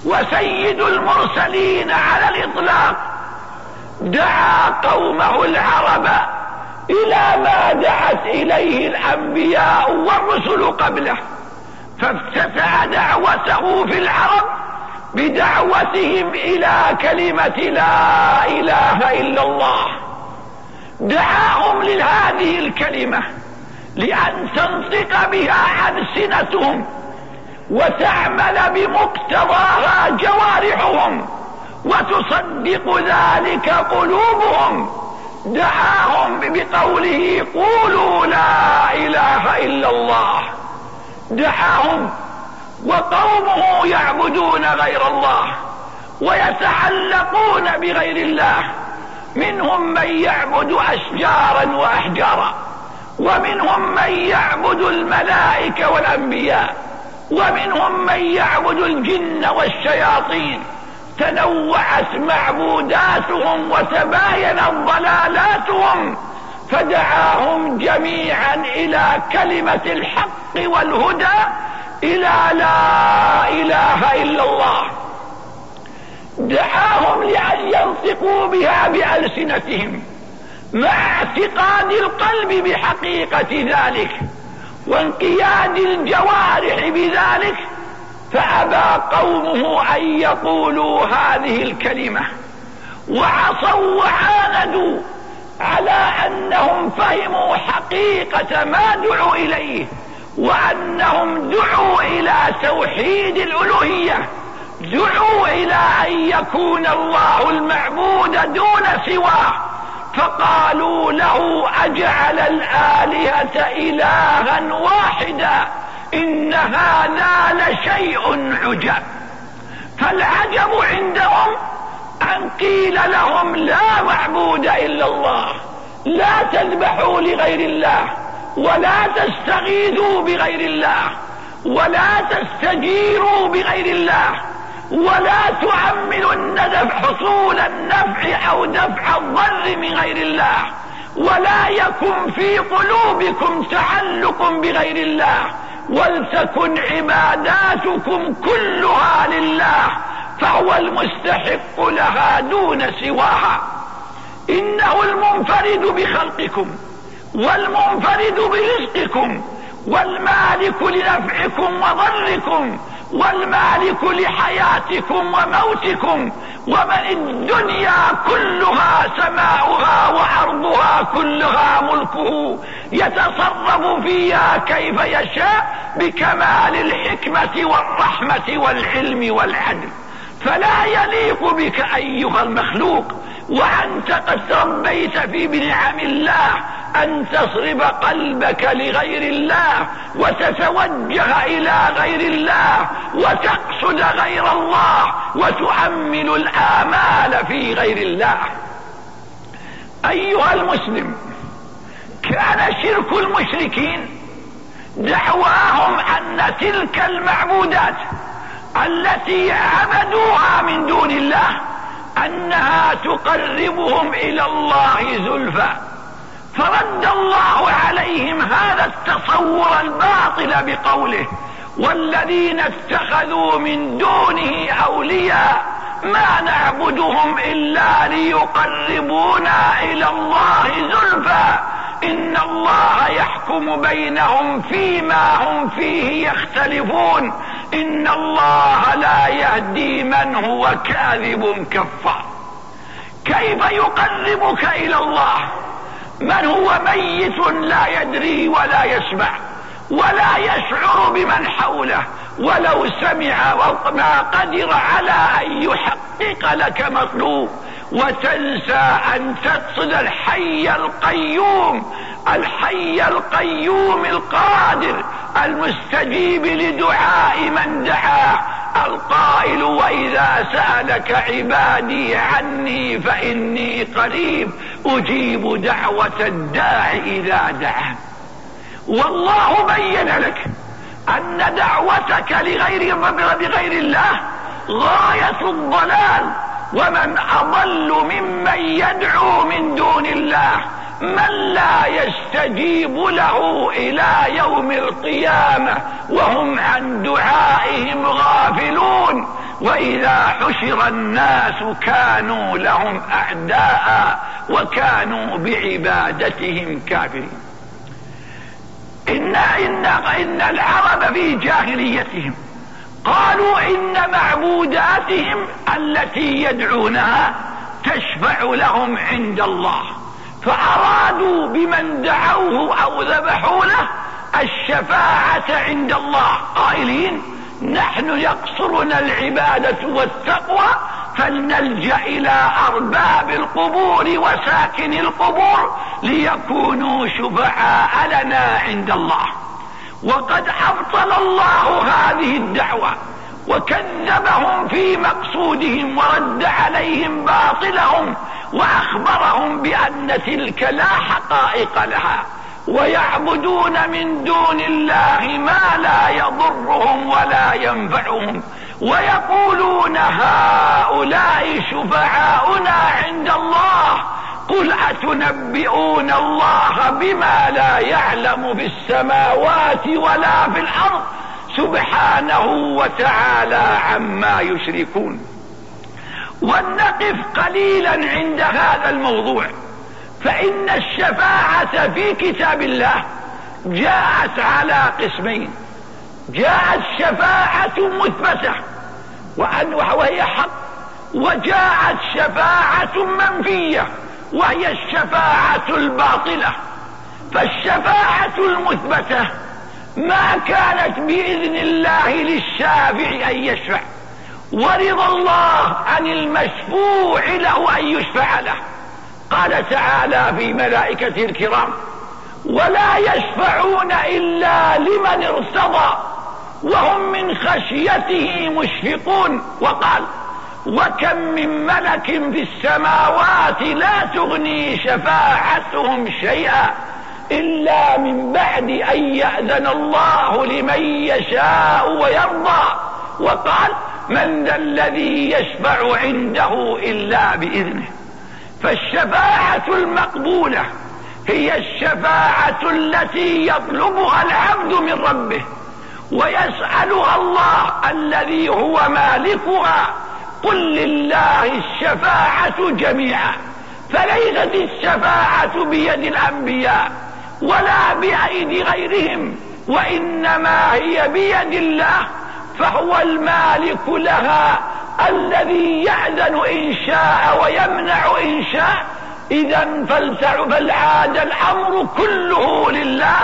وسيد المرسلين على الإطلاق دعا قومه العرب إلى ما دعت إليه الأنبياء والرسل قبله، فافتتح دعوته في العرب بدعوتهم إلى كلمة لا إله إلا الله. دعاهم لهذه الكلمة لأن تنطق بها ألسنتهم وتعمل بمقتضاها جوارحهم وتصدق ذلك قلوبهم. دعاهم بقوله قولوا لا إله إلا الله. دعاهم وقومه يعبدون غير الله ويتعلقون بغير الله، منهم من يعبد أشجارا وأحجارا، ومنهم من يعبد الملائكة والأنبياء، ومنهم من يعبد الجن والشياطين. تنوعت معبوداتهم وتباينت ضلالاتهم، فدعاهم جميعا إلى كلمة الحق والهدى، إلى لا إله إلا الله. دعاهم لأن ينطقوا بها بألسنتهم مع اعتقاد القلب بحقيقة ذلك وانقياد الجوارح بذلك، فأبى قومه أن يقولوا هذه الكلمة، وعصوا وعاندوا على أنهم فهموا حقيقة ما دعوا إليه، وأنهم دعوا إلى توحيد الألوهية، دعوا إلى أن يكون الله المعبود دون سواه. فقالوا له أجعل الآلهة إلها واحدا إن هذا لشيء عجب. فالعجب عندهم أن قيل لهم لا معبود إلا الله، لا تذبحوا لغير الله، ولا تستغيثوا بغير الله، ولا تستجيروا بغير الله، ولا تؤمنوا الندف حصول النفع أو دفع الضر من غير الله، ولا يكن في قلوبكم تعلق بغير الله، ولتكن عباداتكم كلها لله، فهو المستحق لها دون سواها. إنه المنفرد بخلقكم والمنفرد برزقكم والمالك لنفعكم وضركم والمالك لحياتكم وموتكم، ومن الدنيا كلها سماؤها وأرضها كلها ملكه، يتصرف فيها كيف يشاء بكمال الحكمة والرحمة والعلم والعدل. فلا يليق بك أيها المخلوق وأنت قد تربيت في بنعم الله أن تصرف قلبك لغير الله وتتوجه إلى غير الله وتقصد غير الله وتؤمل الآمال في غير الله. أيها المسلم، كان شرك المشركين دعواهم أن تلك المعبودات التي عبدوها من دون الله أنها تقربهم إلى الله زلفى، فرد الله عليهم هذا التصور الباطل بقوله والذين اتخذوا من دونه أولياء ما نعبدهم إلا ليقربونا إلى الله زلفى إن الله يحكم بينهم فيما هم فيه يختلفون إن الله لا يهدي من هو كاذب كفار. كيف يقربك إلى الله من هو ميت لا يدري ولا يسمع ولا يشعر بمن حوله، ولو سمع ما قدر على أن يحقق لك مطلوب، وتنسى أن تقصد الحي القيوم، الحي القيوم القادر المستجيب لدعاء من دعاه، القائل وإذا سألك عبادي عني فإني قريب أجيب دعوة الداع إذا دعان. والله بين لك أن دعوتك بغير الله غاية الضلال، ومن أضل ممن يدعو من دون الله من لا يستجيب له إلى يوم القيامة وهم عن دعائهم غافلون. وإذا حشر الناس كانوا لهم أعداء وكانوا بعبادتهم كافرين. إن العرب في جاهليتهم قالوا إن معبوداتهم التي يدعونها تشفع لهم عند الله، فأرادوا بمن دعوه أو ذبحوا له الشفاعة عند الله، قائلين نحن يقصرنا العبادة والتقوى فلنلجأ إلى أرباب القبور وساكن القبور ليكونوا شفعاء لنا عند الله. وقد أبطل الله هذه الدعوة وكذبهم في مقصودهم ورد عليهم باطلهم وأخبرهم بأن تلك لا حقائق لها، ويعبدون من دون الله ما لا يضرهم ولا ينفعهم، ويقولون هؤلاء شفعاؤنا عند الله. قل أتنبئون الله بما لا يعلم في السماوات ولا في الأرض سبحانه وتعالى عما يشركون. ولنقف قليلا عند هذا الموضوع، فإن الشفاعة في كتاب الله جاءت على قسمين: جاءت شفاعة مثبتة وهي حق، وجاءت شفاعة منفية وهي الشفاعة الباطلة. فالشفاعة المثبتة ما كانت بإذن الله للشافع أن يشفع، ورضا الله عن المشفوع له أن يشفع له. قال تعالى في ملائكته الكرام: ولا يشفعون إلا لمن ارتضى وهم من خشيته مشفقون. وقال: وكم من ملك في السماوات لا تغني شفاعتهم شيئا إلا من بعد أن يأذن الله لمن يشاء ويرضى. وقال: من ذا الذي يشفع عنده إلا بإذنه. فالشفاعة المقبولة هي الشفاعة التي يطلبها العبد من ربه ويسألها الله الذي هو مالكها. قل لله الشفاعة جميعا، فليست الشفاعة بيد الأنبياء ولا بأيدي غيرهم، وإنما هي بيد الله، فهو المالك لها الذي يأذن إن شاء ويمنع إن شاء. إذا فلعاد الأمر كله لله،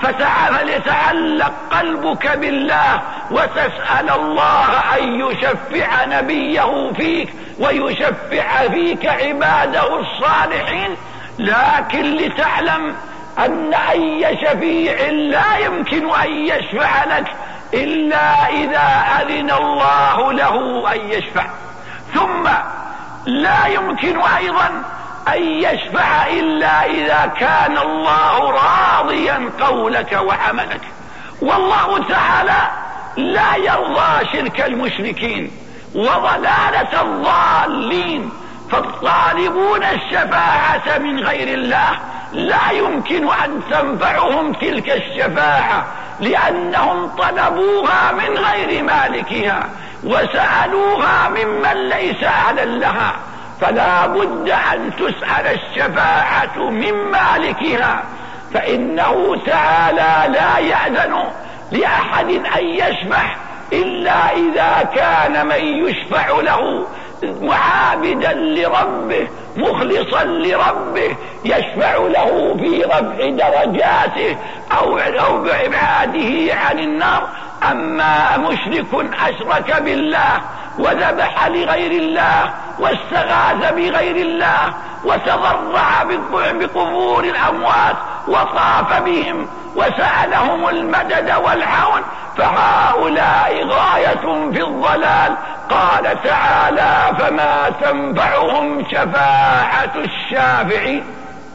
فليتعلق قلبك بالله وتسأل الله أن يشفع نبيه فيك ويشفع فيك عباده الصالحين. لكن لتعلم أن أي شفيع لا يمكن أن يشفع لك إلا إذا أذن الله له أن يشفع، ثم لا يمكن أيضا أن يشفع إلا إذا كان الله راضيا قولك وعملك. والله تعالى لا يرضى شرك المشركين وضلالة الضالين، فالطالبون الشفاعة من غير الله لا يمكن أن تنفعهم تلك الشفاعة، لأنهم طلبوها من غير مالكها وسألوها ممن ليس أهلا لها. فلا بد أن تسأل الشفاعة من مالكها، فإنه تعالى لا يأذن لأحد أن يشفع إلا إذا كان من يشفع له معابدا لربه مخلصا لربه، يشفع له في رفع درجاته أو بإبعاده عن النار. أما مشرك أشرك بالله وذبح لغير الله واستغاث بغير الله وتضرع بقبور الأموات وطاف بهم وسألهم المدد والعون، فهؤلاء غاية في الضلال. قال تعالى: فما تنفعهم شفاعة الشافعين.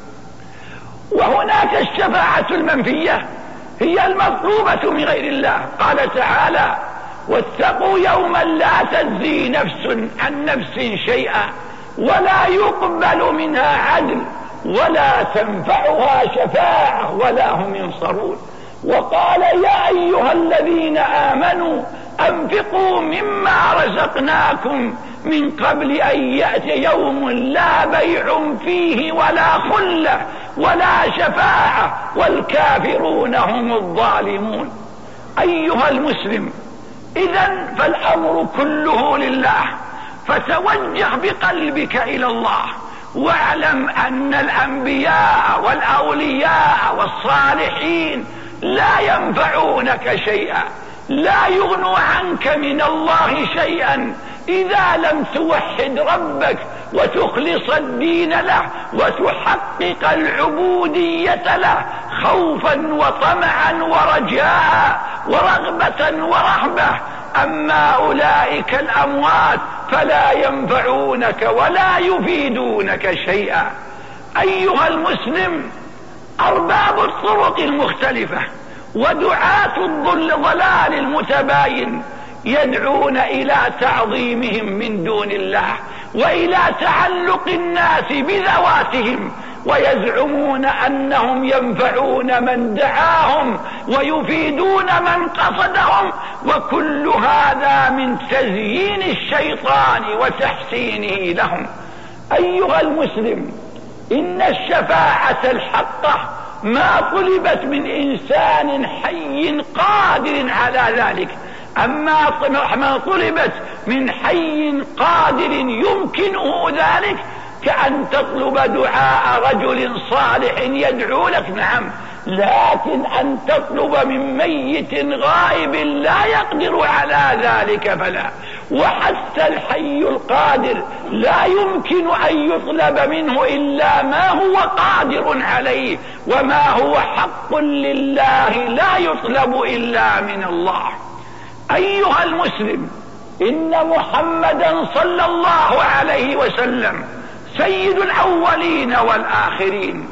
وهناك الشفاعة المنفية هي المطلوبة من غير الله. قال تعالى: واتقوا يوما لا تجزي نفس عن نفس شيئا ولا يقبل منها عدل ولا تنفعها شفاعة ولا هم ينصرون. وقال: يا أيها الذين آمنوا أنفقوا مما رزقناكم من قبل أن يأتي يوم لا بيع فيه ولا خلة ولا شفاعة والكافرون هم الظالمون. أيها المسلم، إذن فالأمر كله لله، فتوجه بقلبك إلى الله، واعلم أن الأنبياء والأولياء والصالحين لا ينفعونك شيئا، لا يغنوا عنك من الله شيئا إذا لم توحد ربك وتخلص الدين له وتحقق العبودية له خوفا وطمعا ورجاء ورغبة ورهبة. أما أولئك الأموات فلا ينفعونك ولا يفيدونك شيئا. أيها المسلم، أرباب الطرق المختلفة ودعاة الضلال المتباين يدعون إلى تعظيمهم من دون الله وإلى تعلق الناس بذواتهم، ويزعمون أنهم ينفعون من دعاهم ويفيدون من قصدهم، وكل هذا من تزيين الشيطان وتحسينه لهم. أيها المسلم، إن الشفاعة الحقة ما طلبت من إنسان حي قادر على ذلك، أما ما طلبت من حي قادر يمكنه ذلك كأن تطلب دعاء رجل صالح يدعو لك، نعم، لكن أن تطلب من ميت غائب لا يقدر على ذلك فلا. وحتى الحي القادر لا يمكن أن يطلب منه إلا ما هو قادر عليه، وما هو حق لله لا يطلب إلا من الله. أيها المسلم، إن محمدا صلى الله عليه وسلم سيد الأولين والآخرين،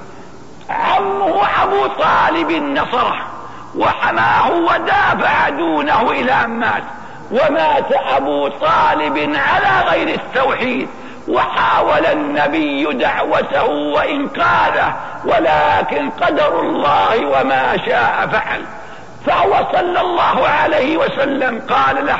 عمه أبو طالب نصره وحماه ودافع دونه إلى أن مات، ومات أبو طالب على غير التوحيد، وحاول النبي دعوته وإنقاذه، ولكن قدر الله وما شاء فعل. فهو صلى الله عليه وسلم قال له: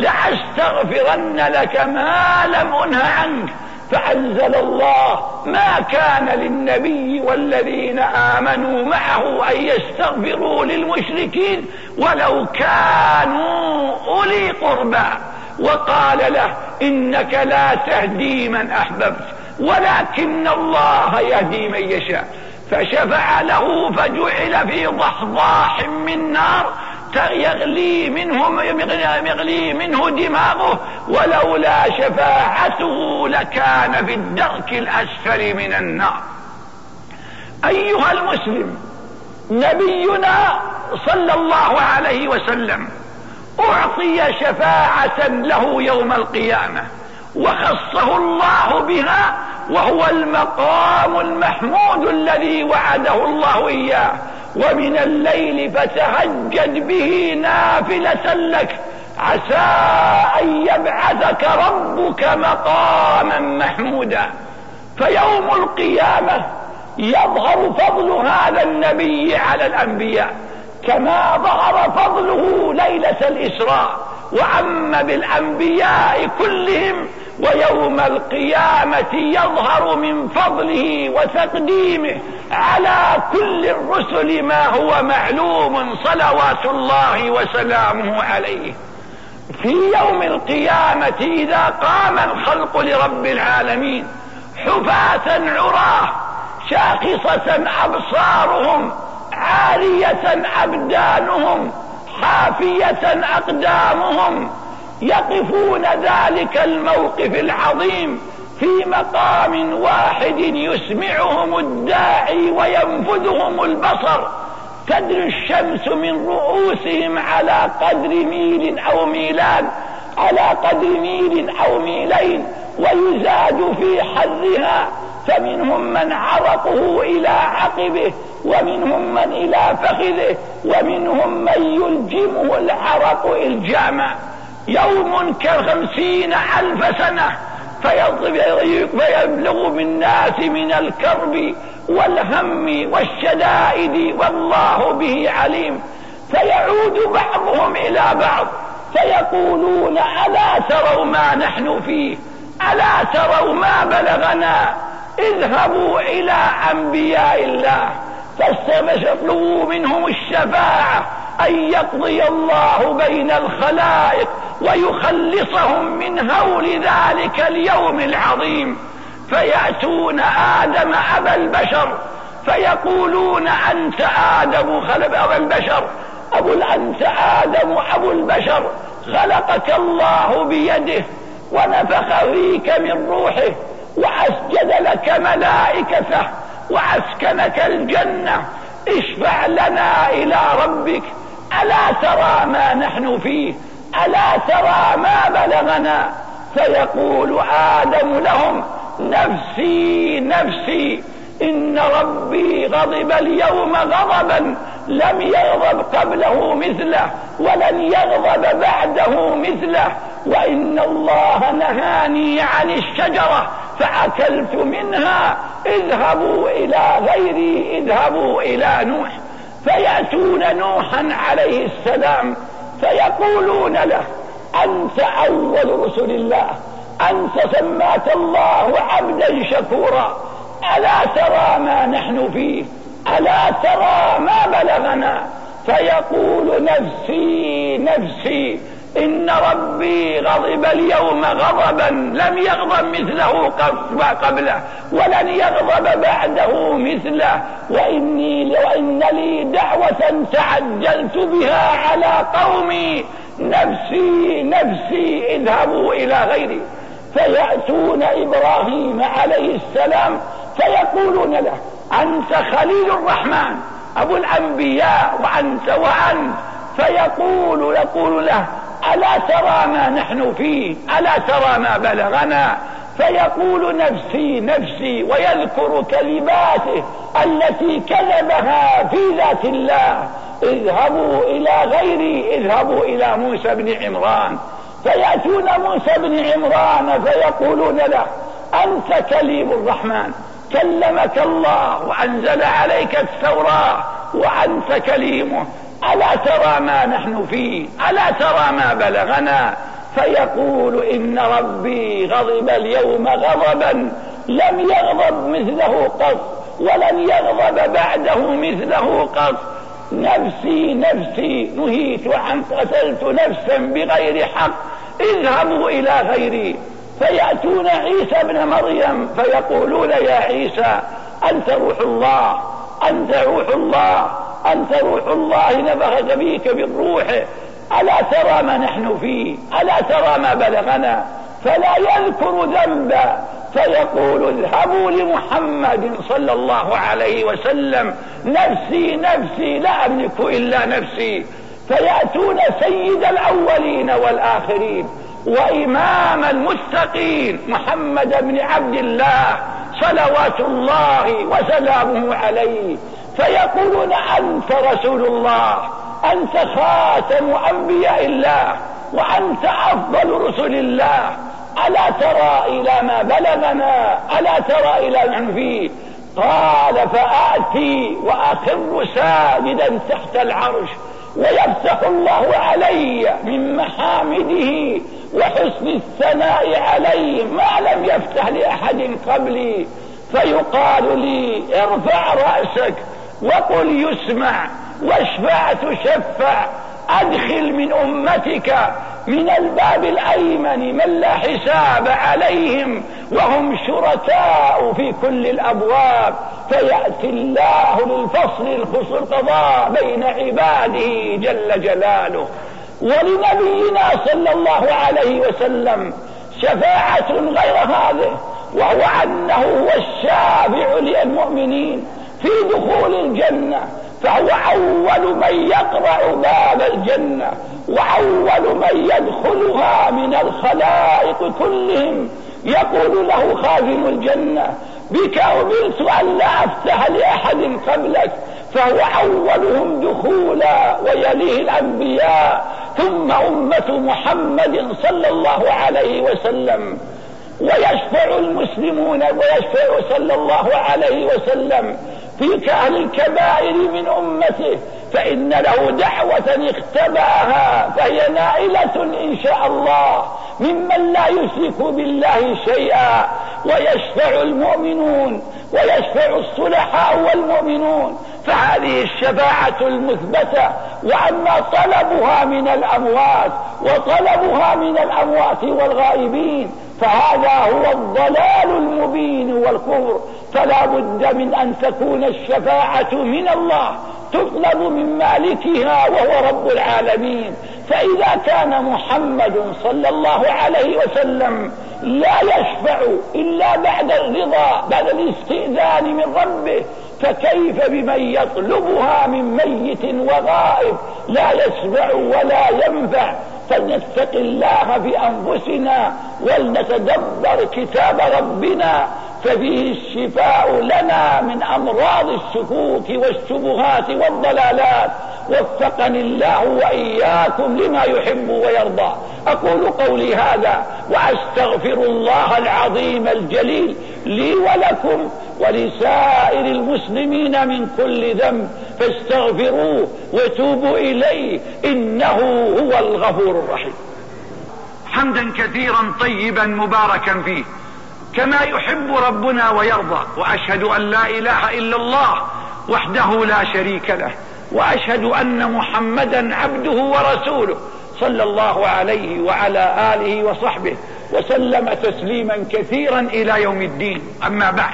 لأستغفرن لك ما لم أنه عنك. فأنزل الله: ما كان للنبي والذين آمنوا معه أن يستغفروا للمشركين ولو كانوا أولي قربى. وقال له: إنك لا تهدي من أحببت ولكن الله يهدي من يشاء. فشفع له فجعل في ضحضاح من نار يغلي منه دماغه، ولولا شفاعته لكان في الدرك الأسفل من النار. أيها المسلم، نبينا صلى الله عليه وسلم أعطي شفاعة له يوم القيامة وخصه الله بها، وهو المقام المحمود الذي وعده الله إياه. ومن الليل فتهجد به نافلة لك عسى أن يبعثك ربك مقاما محمودا. فيوم القيامة يظهر فضل هذا النبي على الأنبياء كما ظهر فضله ليلة الإسراء وعم بالأنبياء كلهم. ويوم القيامة يظهر من فضله وتقديمه على كل الرسل ما هو معلوم صلوات الله وسلامه عليه. في يوم القيامة إذا قام الخلق لرب العالمين حفاة عراه شاخصة أبصارهم عارية أبدانهم حافية أقدامهم، يقفون ذلك الموقف العظيم في مقام واحد يسمعهم الداعي وينفذهم البصر. تدري الشمس من رؤوسهم على قدر ميل أو ميلان، على قدر ميل أو ميلين، ويزاد في حرها، فمنهم من عرقه إلى عقبه، ومنهم من إلى فخذه، ومنهم من يلجمه العرق إلجاما. يوم ك50,000 سنة، فيبلغ بالناس من الكرب والهم والشدائد والله به عليم. فيعود بعضهم إلى بعض فيقولون ألا تروا ما نحن فيه، ألا تروا ما بلغنا، اذهبوا إلى أنبياء الله فاستطلبوا منهم الشفاعة أن يقضي الله بين الخلائق ويخلصهم من هول ذلك اليوم العظيم. فيأتون آدم أبا البشر فيقولون أنت آدم خلق أبا البشر، أنت آدم أبو البشر، خلقك الله بيده ونفخ فيك من روحه وأسجد لك ملائكته وأسكنك الجنة، اشفع لنا إلى ربك، ألا ترى ما نحن فيه، ألا ترى ما بلغنا. فيقول آدم لهم نفسي نفسي، إن ربي غضب اليوم غضبا لم يغضب قبله مثله ولن يغضب بعده مثله، وإن الله نهاني عن الشجرة فأكلت منها، اذهبوا إلى غيري، اذهبوا إلى نوح. فيأتون نوحا عليه السلام فيقولون له أنت أول رسل الله، أنت سماك الله عبدا شكورا، ألا ترى ما نحن فيه، ألا ترى ما بلغنا. فيقول نفسي نفسي، إن ربي غضب اليوم غضبا لم يغضب مثله قبله ولن يغضب بعده مثله، وإن لي دعوة تعجلت بها على قومي، نفسي نفسي، اذهبوا إلى غيري. فيأتون إبراهيم عليه السلام فيقولون له أنت خليل الرحمن أبو الأنبياء وأنت. فيقول له ألا ترى ما نحن فيه، ألا ترى ما بلغنا. فيقول نفسي نفسي، ويذكر كلماته التي كذبها في ذات الله، اذهبوا إلى غيري، اذهبوا إلى موسى بن عمران. فيأتون موسى بن عمران فيقولون له أنت كليم الرحمن، كلمك الله وأنزل عليك التوراة وأنت كليمه، ألا ترى ما نحن فيه، ألا ترى ما بلغنا. فيقول إن ربي غضب اليوم غضبا لم يغضب مثله قط ولن يغضب بعده مثله قط، نفسي نفسي، نهيت عن قتلت نفسا بغير حق، اذهبوا إلى غيري. فيأتون عيسى بن مريم فيقولون يا عيسى أنت روح الله، أنت روح الله، أنت روح الله نفخ فيك بالروح، ألا ترى ما نحن فيه، ألا ترى ما بلغنا. فلا يذكر ذنبا فيقول اذهبوا لمحمد صلى الله عليه وسلم، نفسي نفسي لا أملك إلا نفسي. فيأتون سيد الأولين والآخرين وإمام المتقين محمد بن عبد الله صلوات الله وسلامه عليه، فيقولون أنت رسول الله، أنت خاتم أنبياء الله، وأنت أفضل رسل الله، ألا ترى إلى ما بلغنا، ألا ترى إلى من فيه. قال فآتي وأخر ساجدا تحت العرش ويفتح الله علي من محامده وحسن الثناء عليه ما لم يفتح لأحد قبلي، فيقال لي ارفع رأسك وقل يسمع واشفع تشفع، أدخل من أمتك من الباب الأيمن من لا حساب عليهم وهم شركاء في كل الأبواب. فيأتي الله للفصل القضاء بين عباده جل جلاله. ولنبينا صلى الله عليه وسلم شفاعة غير هذه، وهو أنه هو الشافع للمؤمنين في دخول الجنة، فهو أول من يقرع باب الجنة وأول من يدخلها من الخلائق كلهم. يقول له خازن الجنة بك أمرت أن لا أفتح لأحد قبلك، فهو أولهم دخولا ويليه الأنبياء ثم أمة محمد صلى الله عليه وسلم. ويشفع المسلمون ويشفع صلى الله عليه وسلم في أهل الكبائر من أمته فإن له دعوة اختبأها فهي نائلة إن شاء الله ممن لا يشرك بالله شيئا، ويشفع المؤمنون ويشفع الصلحاء والمؤمنون، فهذه الشفاعة المثبتة. وأما طلبها من الأموات وطلبها من الأموات والغائبين فهذا هو الضلال المبين والكفر. فلا بد من أن تكون الشفاعة من الله تطلب من مالكها وهو رب العالمين. فإذا كان محمد صلى الله عليه وسلم لا يشفع إلا بعد الرضا بعد الاستئذان من ربه، فكيف بمن يطلبها من ميت وغائب لا يشفع ولا ينفع؟ فلنتق الله في أنفسنا ولنتدبر كتاب ربنا، ففيه الشفاء لنا من أمراض الشكوك والشبهات والضلالات. وفقني الله وإياكم لما يحب ويرضى. أقول قولي هذا وأستغفر الله العظيم الجليل لي ولكم ولسائر المسلمين من كل ذنب، فاستغفروه وتوبوا إليه إنه هو الغفور الرحيم. حمدا كثيرا طيبا مباركا فيه كما يحب ربنا ويرضى. وأشهد أن لا إله إلا الله وحده لا شريك له، وأشهد أن محمدا عبده ورسوله صلى الله عليه وعلى آله وصحبه وسلم تسليما كثيرا إلى يوم الدين. أما بعد،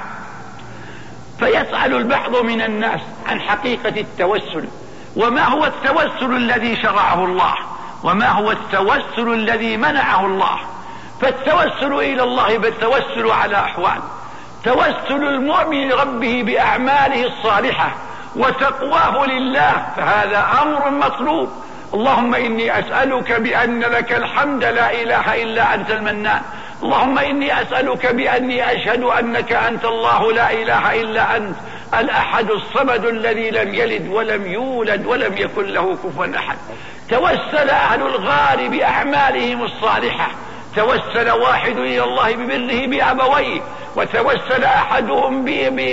فيسأل البعض من الناس عن حقيقة التوسل، وما هو التوسل الذي شرعه الله، وما هو التوسل الذي منعه الله. فالتوسل إلى الله بالتوسل على أحوال: توسل المؤمن ربه بأعماله الصالحة وتقواه لله، فهذا أمر مطلوب. اللهم إني أسألك بأن لك الحمد لا إله إلا أنت المنان. اللهم إني أسألك بأني أشهد أنك أنت الله لا إله إلا أنت الأحد الصمد الذي لم يلد ولم يولد ولم يكن له كفوا أحد. توسل أهل الغار بأعمالهم الصالحة. توسل واحد إلى الله ببره بأبويه، وتوسل أحدهم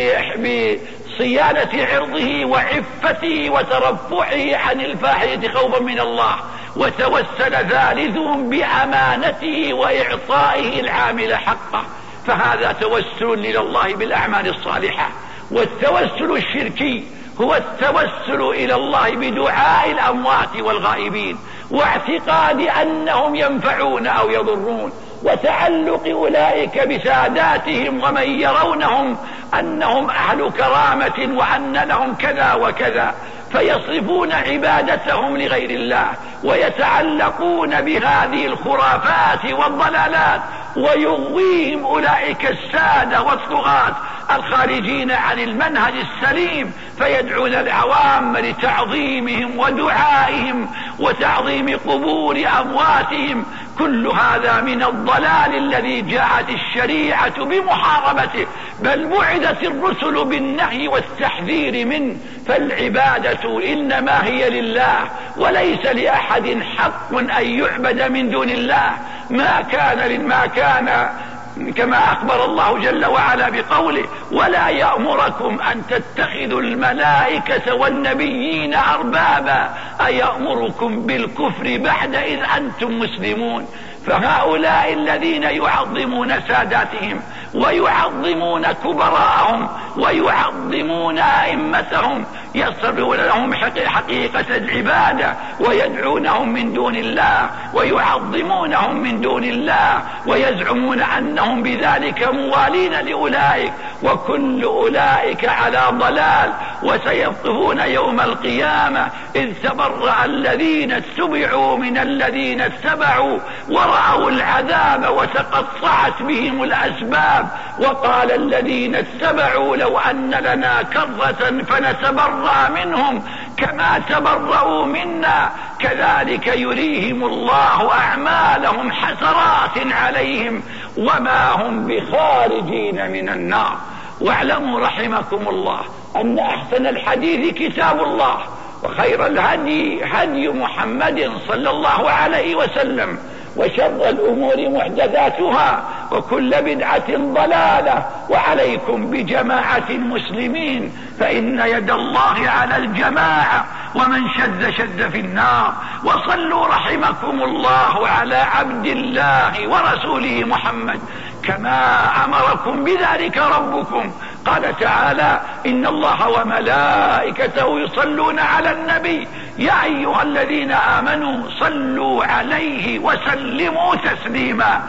بصيانة عرضه وعفته وترفعه عن الفاحشة خوفا من الله، وتوسل ثالثهم بأمانته وإعطائه العامل حقه. فهذا توسل إلى الله بالأعمال الصالحة. والتوسل الشركي هو التوسل إلى الله بدعاء الأموات والغائبين واعتقاد أنهم ينفعون أو يضرون، وتعلق أولئك بساداتهم ومن يرونهم أنهم أهل كرامة وأن لهم كذا وكذا، فيصرفون عبادتهم لغير الله ويتعلقون بهذه الخرافات والضلالات، ويغويهم أولئك السادة والطغاة الخارجين عن المنهج السليم، فيدعون العوام لتعظيمهم ودعائهم وتعظيم قبور أمواتهم. كل هذا من الضلال الذي جاءت الشريعة بمحاربته، بل بعثت الرسل بالنهي والتحذير منه. فالعبادة إنما هي لله، وليس لأحد حق أن يعبد من دون الله. ما كان كما أخبر الله جل وعلا بقوله: ولا يأمركم أن تتخذوا الملائكة والنبيين أربابا أيأمركم بالكفر بعد إذ أنتم مسلمون. فهؤلاء الذين يعظمون ساداتهم ويعظمون كبراءهم ويعظمون أئمتهم يصرفون لهم حقيقة العبادة ويدعونهم من دون الله ويعظمونهم من دون الله ويزعمون أنهم بذلك موالين لأولئك، وكل أولئك على ضلال. وسيقفون يوم القيامة إذ تبرأ الذين اتبعوا من الذين اتبعوا ورأوا العذاب وتقطعت بهم الأسباب. وقال الذين اتبعوا لو أن لنا كرة فنتبرأ منهم كما تبرأوا منا كذلك يريهم الله أعمالهم حسرات عليهم وما هم بخارجين من النار. واعلموا رحمكم الله أن أحسن الحديث كتاب الله، وخير الهدي هدي محمد صلى الله عليه وسلم، وشر الأمور محدثاتها، وكل بدعة ضلالة. وعليكم بجماعة المسلمين، فإن يد الله على الجماعة ومن شد في النار. وصلوا رحمكم الله على عبد الله ورسوله محمد كما أمركم بذلك ربكم. قال تعالى: إن الله وملائكته يصلون على النبي يا أيها الذين آمنوا صلوا عليه وسلموا تسليما.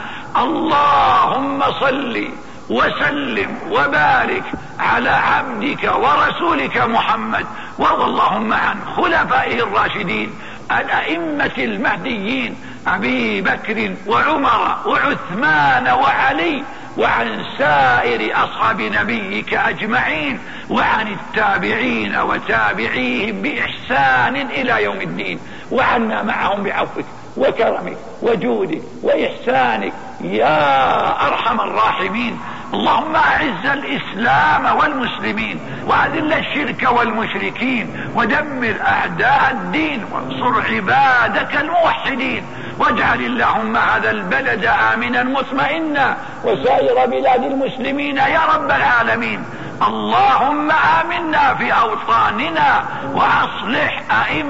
اللهم صل وسلم وبارك على عبدك ورسولك محمد. وارض اللهم عن خلفائه الراشدين الأئمة المهديين أبي بكر وعمر وعثمان وعلي، وعن سائر أصحاب نبيك أجمعين، وعن التابعين وتابعيهم بإحسان إلى يوم الدين، وعنا معهم بعفوك وكرمك وجودك وإحسانك يا أرحم الراحمين. اللهم أعز الإسلام والمسلمين، وأذل الشرك والمشركين، ودمر أعداء الدين، وانصر عبادك الموحدين، واجعل اللهم هذا البلد آمنا مطمئنا، وسائر بلاد المسلمين يا رب العالمين. اللهم آمنا في أوطاننا، وأصلح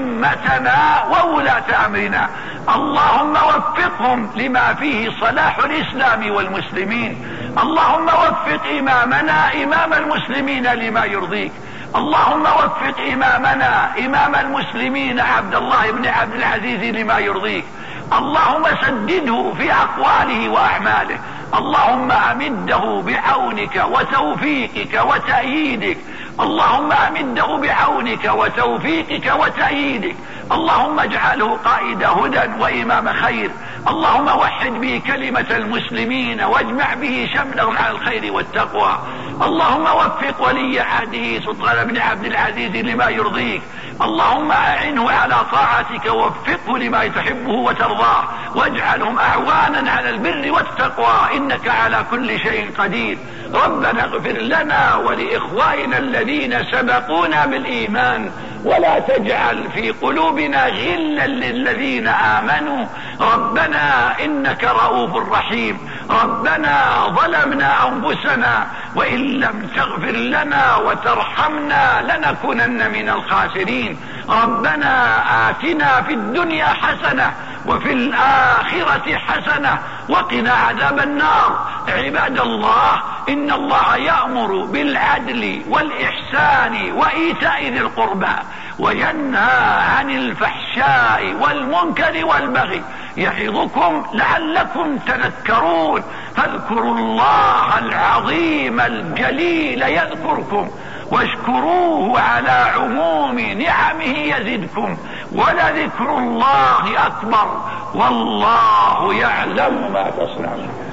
أئمتنا وولاة أمرنا. اللهم وفقهم لما فيه صلاح الإسلام والمسلمين. اللهم وفق إمامنا إمام المسلمين لما يرضيك. اللهم وفق إمامنا إمام المسلمين عبد الله بن عبد العزيز لما يرضيك. اللهم سدده في أقواله وأعماله. اللهم أمده بعونك وتوفيقك وتأييدك. اللهم أمده بعونك وتوفيقك وتأييدك. اللهم اجعله قائد هدى وإمام خير. اللهم وحد به كلمة المسلمين، واجمع به شملهم على الخير والتقوى. اللهم وفق ولي عهده سلطان بن عبد العزيز لما يرضيك. اللهم أعنه على طاعتك، ووفقه لما تحبه وترضاه، واجعلهم أعوانا على البر والتقوى، إنك على كل شيء قدير. ربنا اغفر لنا ولإخواننا الذين سبقونا بالإيمان، ولا تجعل في قلوبنا غلا للذين آمنوا. ربنا إنك رؤوف رحيم. ربنا ظلمنا أنفسنا، وإن لم تغفر لنا وترحمنا لنكونن من الخاسرين. ربنا آتنا في الدنيا حسنة وفي الآخرة حسنة وقنا عذاب النار. عباد الله، إن الله يأمر بالعدل والإحسان وإيتاء ذي القربى، وينهى عن الفحشاء والمنكر والبغي، يعظكم لعلكم تذكرون. فاذكروا الله العظيم الجليل يذكركم، واشكروه على عموم نعمه يزدكم، ولذكر الله أكبر، والله يعلم ما تصنعون.